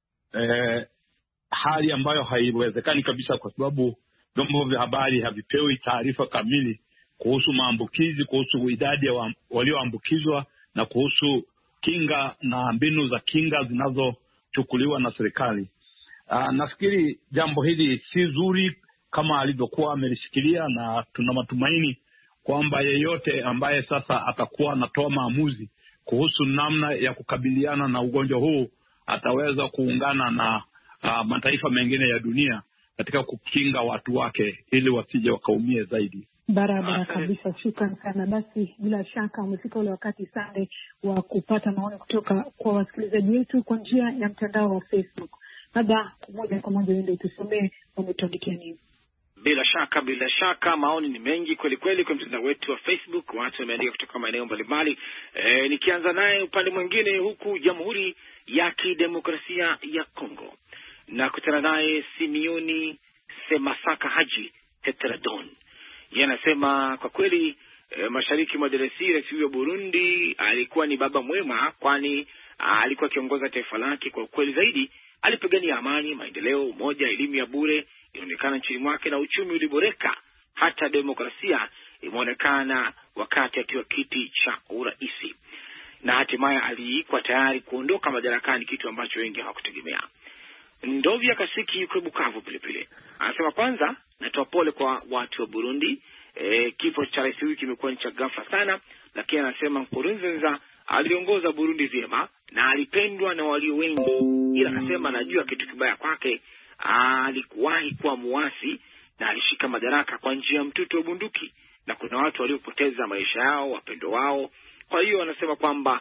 hali ambayo haiwezekani kabisa, kwa sababu vyombo vya habari havipewi taarifa kamili kuhusu maambukizi, kuhusu idadi ya walioambukizwa na kuhusu kinga na mbinu za kinga zinazochukuliwa na serikali. Nafikiri jambo hili si zuri kama alivyokuwa amelishikilia, na tuna matumaini kwamba yeyote ambaye sasa atakuwa anatoa maamuzi kuhusu namna ya kukabiliana na ugonjwa huu ataweza kuungana na mataifa mengine ya dunia katika kukinga watu wake ili wasije wakaumie zaidi. Barabara kabisa, shukran sana. Basi bila shaka umefika ule wakati Sande wa kupata maoni kutoka kwa wasikilizaji wetu kwa njia ya mtandao wa Facebook. Labda moja kwa moja ndio tusomee wametuandikia nini. Bila shaka maoni ni mengi kweli kweli kwa mtandao wetu wa Facebook, watu wameandika kutoka maeneo mbalimbali. Nikianza naye upande mwingine huku Jamhuri ya Kidemokrasia ya Kongo, na kutana naye Simioni Semasaka Haji Tetradon. Yanasema kwa kweli mashariki mwa DRC, rais wa Burundi alikuwa ni baba mwema, kwani alikuwa kiongoza taifa lake kwa ukweli zaidi. Alipigania amani, maendeleo, umoja, elimu ya bure inaonekana nchini mwake, na uchumi uliboreka. Hata demokrasia imeonekana wakati akiwa kiti cha uraisi, na hatimaye alikuwa tayari kuondoka madarakani, kitu ambacho wengi hawakutegemea. Ndovya Kasiki yuko Bukavu pile. Anasema kwanza natoa pole kwa watu wa Burundi. Kifo cha rais huyu kimekuwa ni cha ghafla sana, lakini anasema Nkurunziza aliongoza Burundi vyema na alipendwa na walio wengi. Ila anasema anajua kitu kibaya kwake, alikuwahi kuwa muasi na alishika madaraka kwa njia ya mtutu wa bunduki, na kuna watu waliopoteza maisha yao, wapendo wao. Kwa hiyo anasema kwamba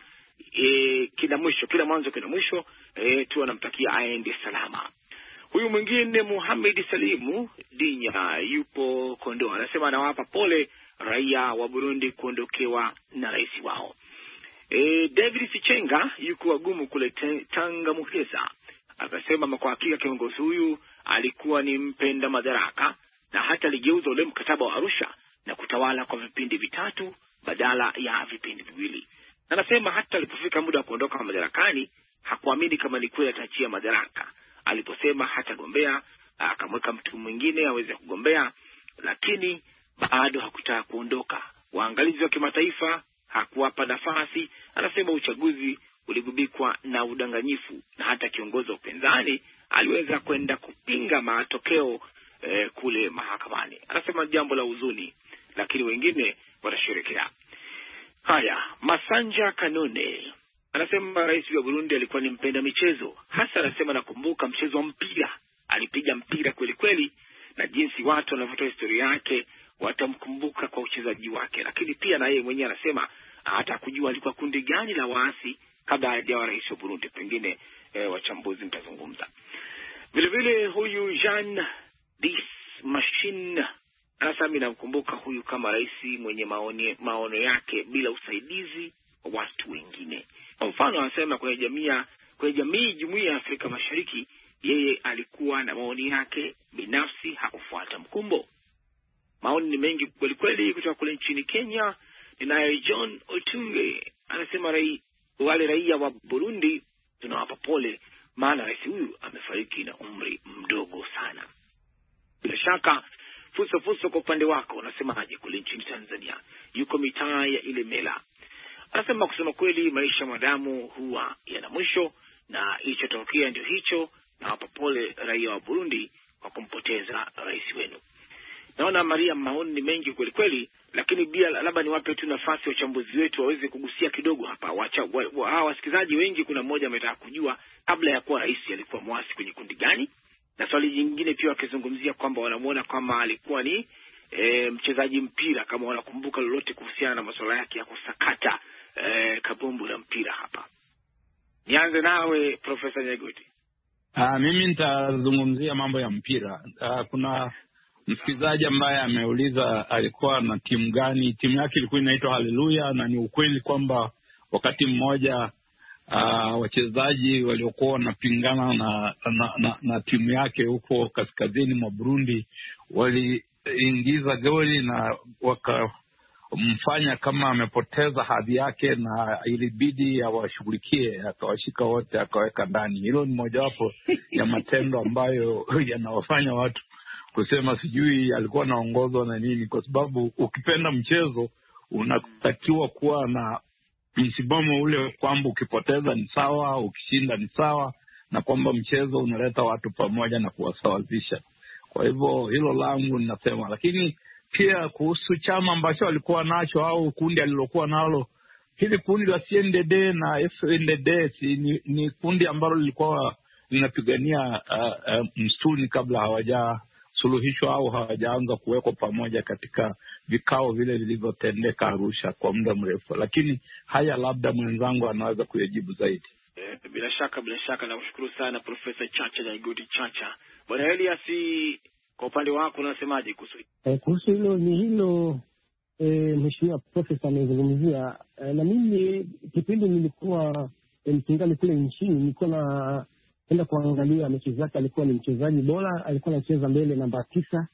kila mwanzo kina mwisho, tu anamtakia aende salama. Huyu mwingine Muhammad Salimu Dinya yupo Kondoa, anasema anawapa pole raia wa Burundi kuondokewa na rais wao. David Sichenga yuko Wagumu kule Tanga Muheza, akasema kwa hakika kiongozi huyu alikuwa ni mpenda madaraka, na hata aligeuza ule mkataba wa Arusha na kutawala kwa vipindi vitatu badala ya vipindi viwili. Anasema hata alipofika muda wa kuondoka madarakani hakuamini kama ni kweli ataachia madaraka. Aliposema hatagombea, akamweka mtu mwingine aweze kugombea, lakini bado hakutaka kuondoka. Waangalizi wa kimataifa hakuwapa nafasi. Anasema uchaguzi uligubikwa na udanganyifu, na hata kiongozi wa upinzani aliweza kwenda kupinga matokeo kule mahakamani. Anasema jambo la huzuni, lakini wengine watasherekea. Haya, Masanja Kanone anasema rais wa Burundi alikuwa ni mpenda michezo. Hasa anasema nakumbuka mchezo wa mpira, alipiga mpira kweli kweli, na jinsi watu wanavyotoa historia yake watamkumbuka kwa uchezaji wake. Lakini pia na yeye mwenyewe anasema hata kujua alikuwa kundi gani la waasi kabla hajawa rais wa Burundi. Pengine wachambuzi mtazungumza. Vile vile huyu Jean Dis Machine anasema nakumbuka huyu kama rais mwenye maono yake bila usaidizi wa watu wengine. Kwa mfano anasema kwenye jamii Jumuiya ya Afrika Mashariki, yeye alikuwa na maoni yake binafsi, hakufuata mkumbo. Maoni ni mengi kweli kweli kutoka kule nchini Kenya. Ninayo John Otunge anasema wale raia wa Burundi tunawapa pole, maana rais huyu amefariki na umri mdogo sana. Bila shaka fuso kwa upande wako unasemaje kule nchini Tanzania? Yuko mitaa ya Ilemela. Anasema kusema kweli maisha madamu huwa yana mwisho, na ilichotokea ndio hicho, na hapa pole raia wa Burundi kwa kumpoteza rais wenu. Naona Maria, maoni ni mengi kweli kweli, lakini bila labda niwape tu nafasi wachambuzi wetu waweze kugusia kidogo hapa. Hawa wasikilizaji wengi, kuna mmoja ametaka kujua kabla ya kuwa rais alikuwa mwasi kwenye kundi gani, na swali jingine pia wakizungumzia kwamba wanamuona kama alikuwa ni mchezaji mpira, kama wanakumbuka lolote kuhusiana na masuala yake ya kusakata kabumbu la mpira hapa. Nianze nawe Profesa Nyegoti. Mimi nitazungumzia mambo ya mpira. Kuna msikilizaji ambaye ameuliza alikuwa na timu gani. Timu yake ilikuwa inaitwa Haleluya, na ni ukweli kwamba wakati mmoja wachezaji waliokuwa wanapingana na timu yake huko kaskazini mwa Burundi waliingiza goli na mfanya kama amepoteza hadhi yake na ilibidi awashughulikie, akawashika wote akaweka ndani. Hilo ni mojawapo ya matendo ambayo yanawafanya watu kusema sijui alikuwa anaongozwa na nini, kwa sababu ukipenda mchezo unatakiwa kuwa na msimamo ule kwamba ukipoteza ni sawa, ukishinda ni sawa, na kwamba mchezo unaleta watu pamoja na kuwasawazisha. Kwa hivyo hilo langu ninasema. Lakini pia kuhusu chama ambacho alikuwa nacho au kundi alilokuwa nalo, hili kundi la CNDD na FNDD ni kundi ambalo lilikuwa linapigania msituni kabla hawajasuluhishwa au hawajaanza kuwekwa pamoja katika vikao vile vilivyotendeka Arusha kwa muda mrefu. Lakini haya labda mwenzangu anaweza kuyajibu zaidi. Bila shaka na kushukuru sana Profesa Chacha na Igoti Chacha. Bwana Elias, kwa upande wako unasemaje kuhusu hilo? Ni hilo mheshimiwa profesa amezungumzia. Na mimi kipindi nilikuwa mkingali kule nchini, nilikuwa naenda kuangalia mechi zake. Alikuwa ni mchezaji bora, alikuwa anacheza mbele namba 9,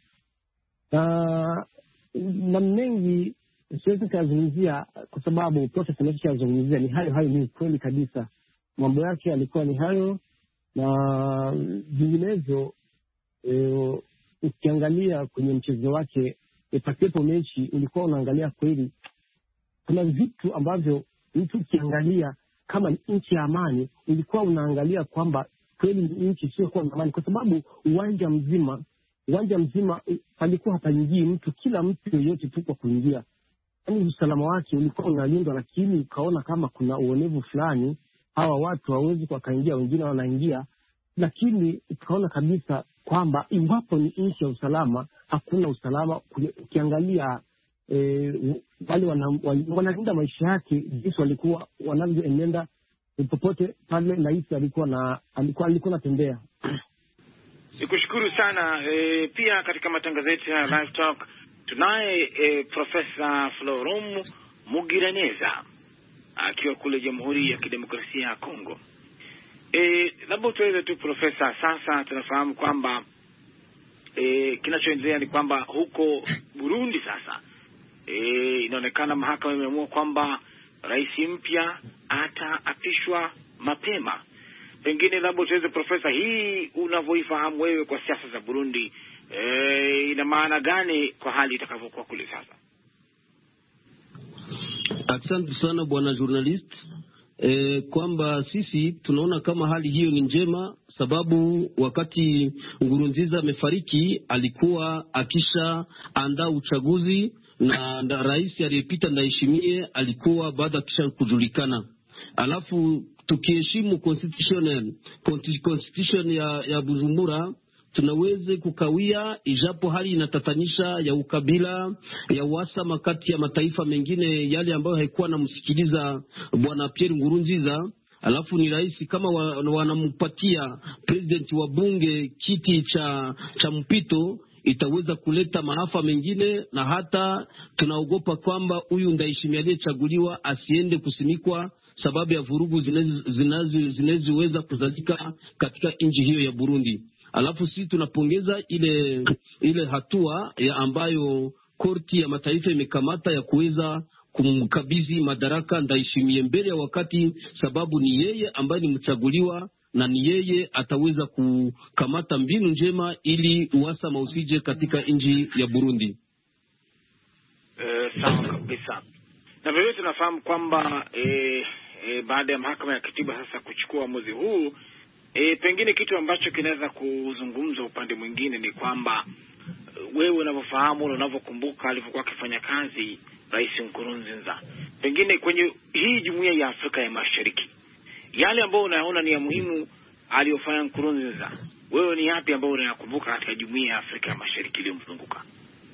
na mengi siwezi kuyazungumzia kwa sababu profesa ameshazungumzia. Ni hayo ni kweli kabisa, mambo yake alikuwa ni hayo na vinginezo. Ukiangalia kwenye mchezo wake pakepo mechi, ulikuwa unaangalia kweli kuna vitu ambavyo mtu ukiangalia kama nchi ya amani, ulikuwa unaangalia kwamba kweli nchi sio kwa amani, kwa sababu uwanja mzima alikuwa hapaingii mtu, kila mtu yoyote tu kwa kuingia. Yaani usalama wake ulikuwa unalindwa, lakini ukaona kama kuna uonevu fulani, hawa watu hawezi wakaingia, wengine wanaingia. Lakini ukaona kabisa kwamba iwapo ni nchi ya usalama, hakuna usalama. Ukiangalia wale wanalinda maisha yake, jinsi walikuwa wanavyoenenda popote pale, rais alikuwa anatembea. Nikushukuru sana. Pia katika matangazo yetu ya Live Talk tunaye Profesa Florum Mugiraneza akiwa kule Jamhuri ya Kidemokrasia ya Kongo. Labda tueleze tu Profesa, sasa tunafahamu kwamba kinachoendelea ni kwamba huko Burundi sasa inaonekana mahakama imeamua kwamba rais mpya ataapishwa mapema. Pengine labda tueleze Profesa, hii unavyoifahamu wewe kwa siasa za Burundi, ina maana gani kwa hali itakavyokuwa kule sasa? Asante sana bwana journalist. Kwamba sisi tunaona kama hali hiyo ni njema, sababu wakati Nkurunziza amefariki alikuwa akisha andaa uchaguzi na rais aliyepita Ndayishimiye alikuwa baada kisha kujulikana. Alafu tukiheshimu constitution ya Bujumbura, tunaweze kukawia ijapo hali inatatanisha ya ukabila ya uhasama kati ya mataifa mengine yale ambayo haikuwa namsikiliza bwana Pierre Nkurunziza. Alafu ni rais kama wanampatia president wa bunge kiti cha mpito, itaweza kuleta maafa mengine, na hata tunaogopa kwamba huyu Ndayishimiye aliyechaguliwa asiende kusimikwa sababu ya vurugu zinazoweza kuzalika katika nchi hiyo ya Burundi. Alafu sisi tunapongeza ile hatua ya ambayo korti ya mataifa imekamata ya kuweza kumkabidhi madaraka Ndayishimiye mbele ya wakati, sababu ni yeye ambaye ni mchaguliwa na ni yeye ataweza kukamata mbinu njema ili uhasama usije katika nchi ya Burundi. Sawa kabisa. Na vile tunafahamu kwamba baada ya mahakama ya katiba sasa kuchukua uamuzi huu, pengine kitu ambacho kinaweza kuzungumzwa upande mwingine ni kwamba wewe unavyofahamu na unavyokumbuka alivyokuwa akifanya kazi Rais Nkurunziza, pengine kwenye hii Jumuiya ya Afrika ya Mashariki, yale ambayo unaona ni ya muhimu aliyofanya Nkurunziza, wewe ni yapi ambayo unayakumbuka katika Jumuiya ya Afrika ya Mashariki iliyomzunguka?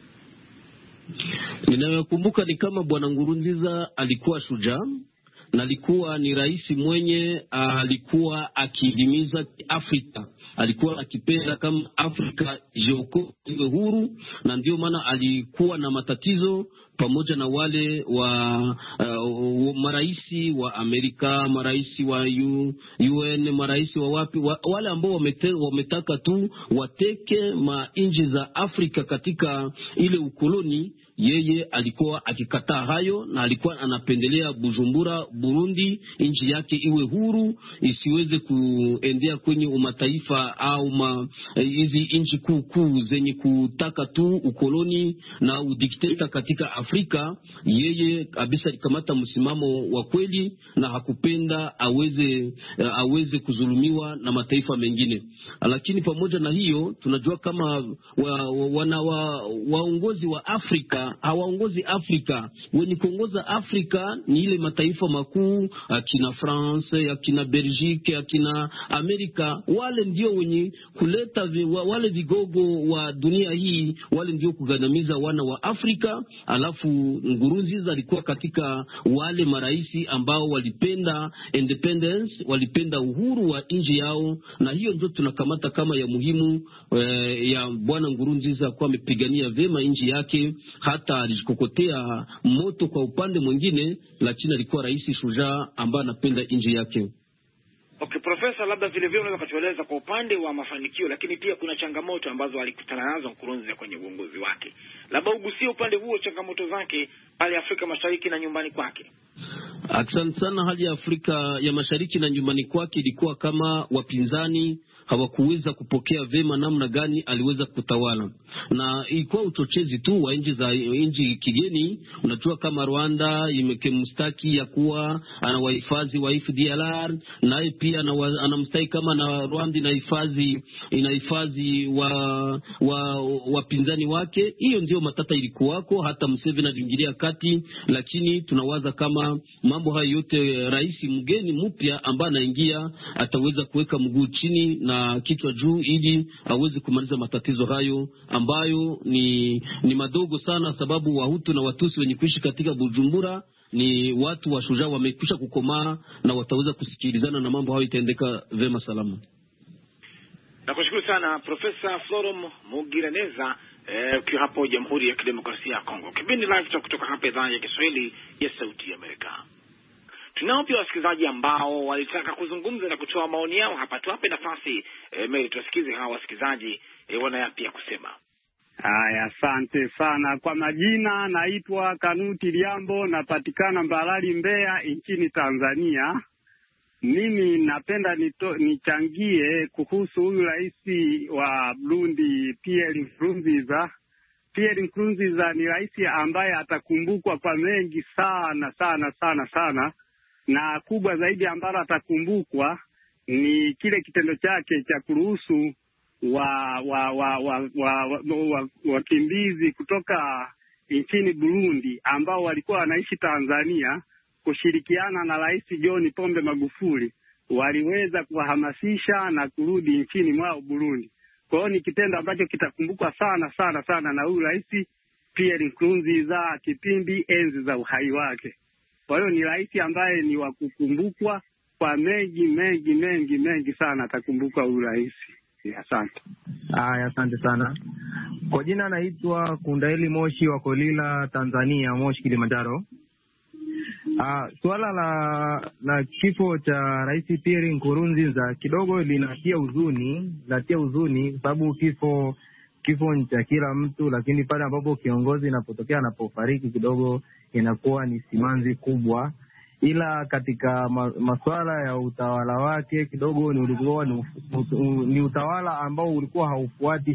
Ninayokumbuka ni kama bwana Nkurunziza alikuwa shujaa na alikuwa ni rais mwenye alikuwa akihimiza Afrika, alikuwa akipenda kama Afrika iwe huru, na ndio maana alikuwa na matatizo pamoja na wale wa maraisi wa Amerika, maraisi wa UN, maraisi wa wapi, wale ambao wametaka tu wateke nchi za Afrika katika ile ukoloni, yeye alikuwa akikataa hayo na alikuwa anapendelea Bujumbura, Burundi, nchi yake iwe huru, isiweze kuendea kwenye umataifa au hizi nchi kuu zenye kutaka tu ukoloni na udikteta katika Afrika. Yeye kabisa alikamata msimamo wa kweli na hakupenda aweze kuzulumiwa na mataifa mengine. Lakini pamoja na hiyo, tunajua kama waongozi wa Afrika hawaongozi Afrika. Wenye kuongoza Afrika ni ile mataifa makuu, akina France, akina Belgique, akina Amerika. Wale ndio wenye kuleta wale vigogo wa dunia hii, wale ndio kugandamiza wana wa Afrika. Alafu Nkurunziza alikuwa katika wale maraisi ambao walipenda independence, walipenda uhuru wa nchi yao, na hiyo ndio tunakamata kama ya muhimu ya bwana Nkurunziza, kwa amepigania vema nchi yake, hata alijikokotea moto kwa upande mwingine, lakini alikuwa rais shujaa ambaye anapenda nchi yake. Okay, Profesa, labda vile vile unaweza kutueleza kwa upande wa mafanikio, lakini pia kuna changamoto ambazo alikutana nazo Nkurunziza kwenye uongozi wake. Labda ugusie upande huo, changamoto zake pale Afrika Mashariki na nyumbani kwake. Asante sana. Hali ya Afrika ya Mashariki na nyumbani kwake ilikuwa kama wapinzani hawakuweza kupokea vema namna gani aliweza kutawala, na ilikuwa uchochezi tu wa nchi kigeni. Unajua kama Rwanda imekemstaki ya kuwa ana wahifadhi wa FDLR, naye pia anamstaki kama na Rwanda inahifadhi wapinzani wake. Hiyo ndio matata ilikuwako, hata Museveni aliingilia kati, lakini tunawaza kama mambo hayo yote rais mgeni mpya ambaye anaingia ataweza kuweka mguu chini na kichwa juu ili aweze kumaliza matatizo hayo ambayo ni madogo sana, sababu Wahutu na Watusi wenye kuishi katika Bujumbura ni watu wa shujaa, wamekwisha kukomaa na wataweza kusikilizana na mambo hayo itaendeka vema salama. Nakushukuru sana Profesa Florom Mugiraneza ukiwa hapo Jamhuri ya Kidemokrasia ya Kongo. Kipindi live talk kutoka hapa idhaa ya Kiswahili ya Sauti ya Amerika. Tunao pia wasikilizaji ambao walitaka kuzungumza na kutoa maoni yao hapa. Tuwape nafasi Mary, tuwasikize hawa wasikilizaji wana yapi ya kusema. Haya, asante sana. Kwa majina naitwa Kanuti Liambo, napatikana Mbalali, Mbeya, nchini Tanzania. Mimi napenda nichangie kuhusu huyu rais wa Burundi, Pierre Nkurunziza. Pierre Nkurunziza ni rais ambaye atakumbukwa kwa mengi sana sana sana sana, na kubwa zaidi ambalo atakumbukwa ni kile kitendo chake cha kuruhusu wakimbizi kutoka nchini Burundi ambao walikuwa wanaishi Tanzania kushirikiana na Rais John Pombe Magufuli, waliweza kuwahamasisha na kurudi nchini mwao Burundi. Kwa hiyo ni kitendo ambacho kitakumbukwa sana sana sana na huyu rais Pierre Nkurunziza kipindi enzi za uhai wake. Kwa hiyo ni rais ambaye ni wa kukumbukwa kwa mengi sana, atakumbukwa huyu rais. Asante. Asante sana. Kwa jina naitwa Kundaeli Moshi wa Kolila, Tanzania, Moshi, Kilimanjaro. Suala la kifo cha Rais Pierre Nkurunziza kidogo linatia huzuni kwa sababu kifo ni cha kila mtu, lakini pale ambapo kiongozi anapofariki kidogo inakuwa ni simanzi kubwa. Ila katika masuala ya utawala wake kidogo ni utawala ambao ulikuwa haufuati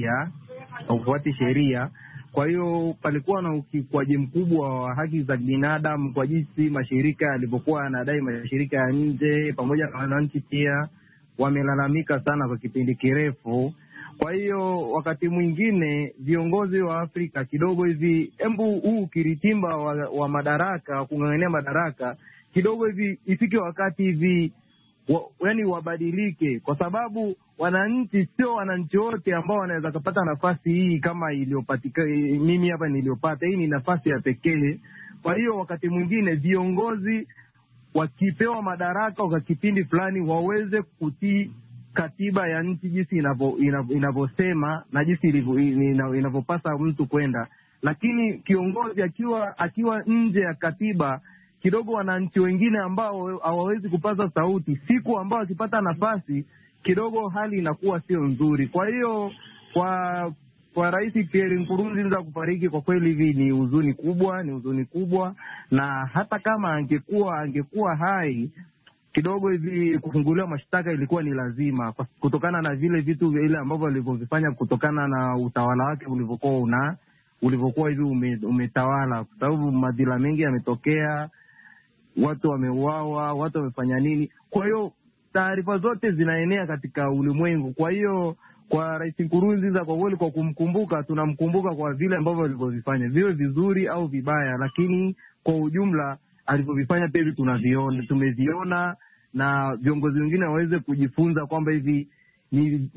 sheria. Kwa hiyo palikuwa na ukiukwaji mkubwa wa haki za binadamu kwa jinsi mashirika yalivyokuwa yanadai. Mashirika ya nje pamoja na wananchi pia wamelalamika sana kwa kipindi kirefu. Kwa hiyo wakati mwingine viongozi wa Afrika kidogo hivi, huu kiritimba wa madaraka, kung'ang'ania madaraka kidogo hivi, ifike wakati hivi yaani wabadilike, kwa sababu sio wananchi wote ambao wanaweza kupata nafasi hii kama iliyopatikana mimi hapa niliyopata. Hii ni nafasi ya pekee. Kwa hiyo wakati mwingine viongozi wakipewa madaraka kwa kipindi fulani waweze kutii katiba ya nchi jinsi inavyosema na jinsi inavyopasa mtu kwenda. Lakini kiongozi akiwa nje ya katiba kidogo, wananchi wengine ambao hawawezi kupaza sauti, siku ambao akipata nafasi kidogo hali inakuwa sio nzuri. Kwa hiyo kwa kwa Rais Pierre Nkurunziza kufariki, kwa kweli hivi ni huzuni kubwa, na hata kama angekuwa hai kidogo hivi kufunguliwa mashtaka ilikuwa ni lazima, kutokana na vile vitu vile ambavyo alivyovifanya, kutokana na utawala wake ulivyokuwa hivi umetawala, kwa sababu madhila mengi yametokea, watu wameuawa, watu wamefanya nini. Kwa hiyo taarifa zote zinaenea katika ulimwengu. Kwa hiyo kwa Rais Nkurunziza kwa kweli, kwa kumkumbuka, tunamkumbuka kwa vile ambavyo alivyovifanya, viwe vizuri au vibaya, lakini kwa ujumla alivyovifanya pia tumeviona, na viongozi wengine waweze kujifunza kwamba hivi ni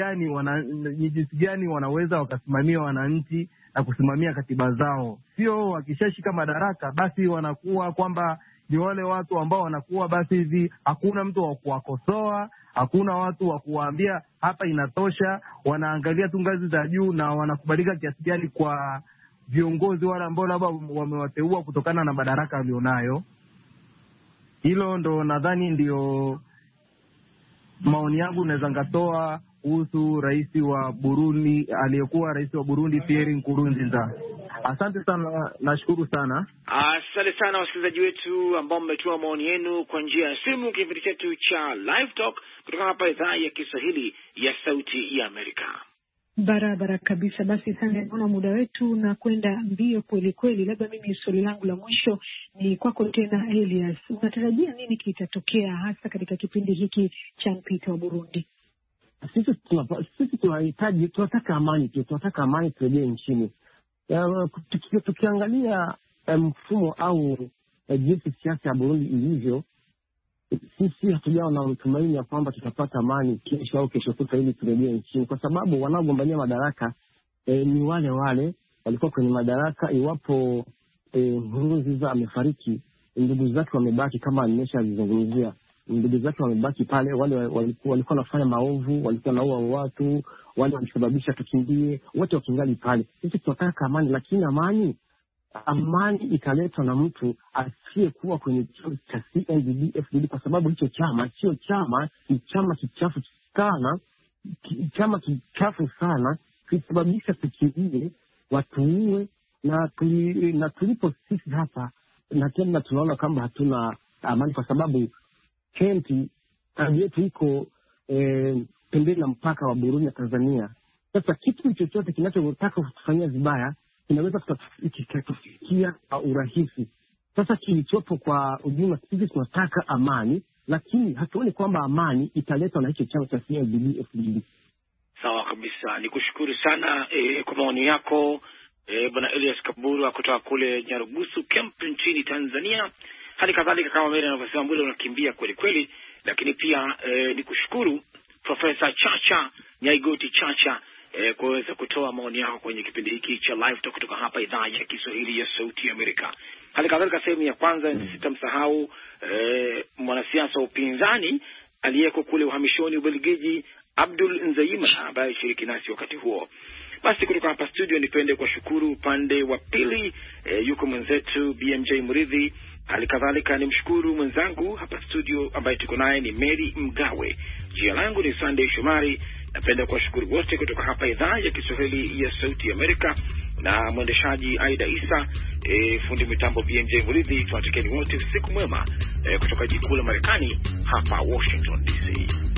jinsi gani wanaweza wakasimamia wananchi na kusimamia katiba zao. Sio wakishashika madaraka basi wanakuwa kwamba ni wale watu ambao wanakuwa basi hivi hakuna mtu wa kuwakosoa, hakuna watu wa kuwaambia hapa inatosha. Wanaangalia tu ngazi za juu na wanakubalika kiasi gani kwa viongozi wale ambao labda wamewateua kutokana na madaraka walionayo. Hilo ndo nadhani ndio maoni yangu naweza ngatoa kuhusu rais wa Burundi, aliyekuwa rais wa Burundi Pierre Nkurunziza. Asante sana, nashukuru sana. Asante sana wasikilizaji wetu ambao mmetuma maoni yenu kwa njia ya simu, kipindi chetu cha Live Talk kutoka hapa idhaa ya Kiswahili ya Sauti ya Amerika. Barabara kabisa. Basi sana, naona muda wetu na kwenda mbio kweli kweli. Labda mimi swali langu la mwisho ni kwako tena Elias. Unatarajia nini kitatokea hasa katika kipindi hiki cha mpito wa Burundi? Sisi tunataka amani turejee nchini. Tukiangalia mfumo au jinsi siasa ya Burundi ilivyo, sisi hatujawa na matumaini ya kwamba tutapata amani kesho au kesho kutwa ili turejee nchini, kwa sababu wanaogombania madaraka ni wale walikuwa kwenye madaraka. Iwapo Nkurunziza amefariki, ndugu zake wamebaki, kama nimeshazungumzia, ndugu zake wamebaki pale, wale walikuwa wanafanya maovu, walikuwa naua watu, wale walisababisha tukimbie, wote wakingali pale. Sisi tunataka amani, lakini amani ikaletwa na mtu asiyekuwa kwenye chama cha CNDD-FDD, kwa sababu hicho chama sio chama, ni chama kichafu sana, kisababisha tukimbie, watuue, na tulipo sisi hapa na tena tunaona kwamba hatuna amani, kwa sababu kenti yetu iko pembeni na mpaka wa Burundi na Tanzania. Sasa kitu chochote kinachotaka kutufanyia vibaya kinaweza kutufikia kwa urahisi. Sasa kilichopo kwa ujumla, sisi tunataka amani, lakini hatuoni kwamba amani italetwa na hicho chama cha CNDD-FDD. Sawa kabisa. Nikushukuru sana kwa maoni yako Bwana Elias Kaburu kutoka kule Nyarugusu Camp nchini Tanzania. Hali kadhalika kama mimi ninavyosema, mwili unakimbia kweli kweli, lakini pia nikushukuru Profesa Chacha Nyaigoti Chacha kuweza kutoa maoni yako kwenye kipindi hiki cha Live Talk kutoka hapa idhaa ya Kiswahili ya Sauti ya Amerika. Hali kadhalika sehemu ya kwanza sitamsahau mwanasiasa wa upinzani aliyeko kule uhamishoni Ubelgiji, Abdul Nzaima, ambaye alishiriki nasi wakati huo. Basi kutoka hapa studio nipende kwa shukuru upande wa pili yuko mwenzetu BMJ Muridhi. Hali kadhalika nimshukuru mwenzangu hapa studio ambaye tuko naye ni Mary Mgawe. Jina langu ni Sunday Shomari. Napenda kuwashukuru wote kutoka hapa idhaa ya Kiswahili ya Sauti ya Amerika, na mwendeshaji Aida Isa, fundi mitambo BMJ Muridhi. Tunatakieni wote usiku mwema kutoka jiji kuu la Marekani hapa Washington DC.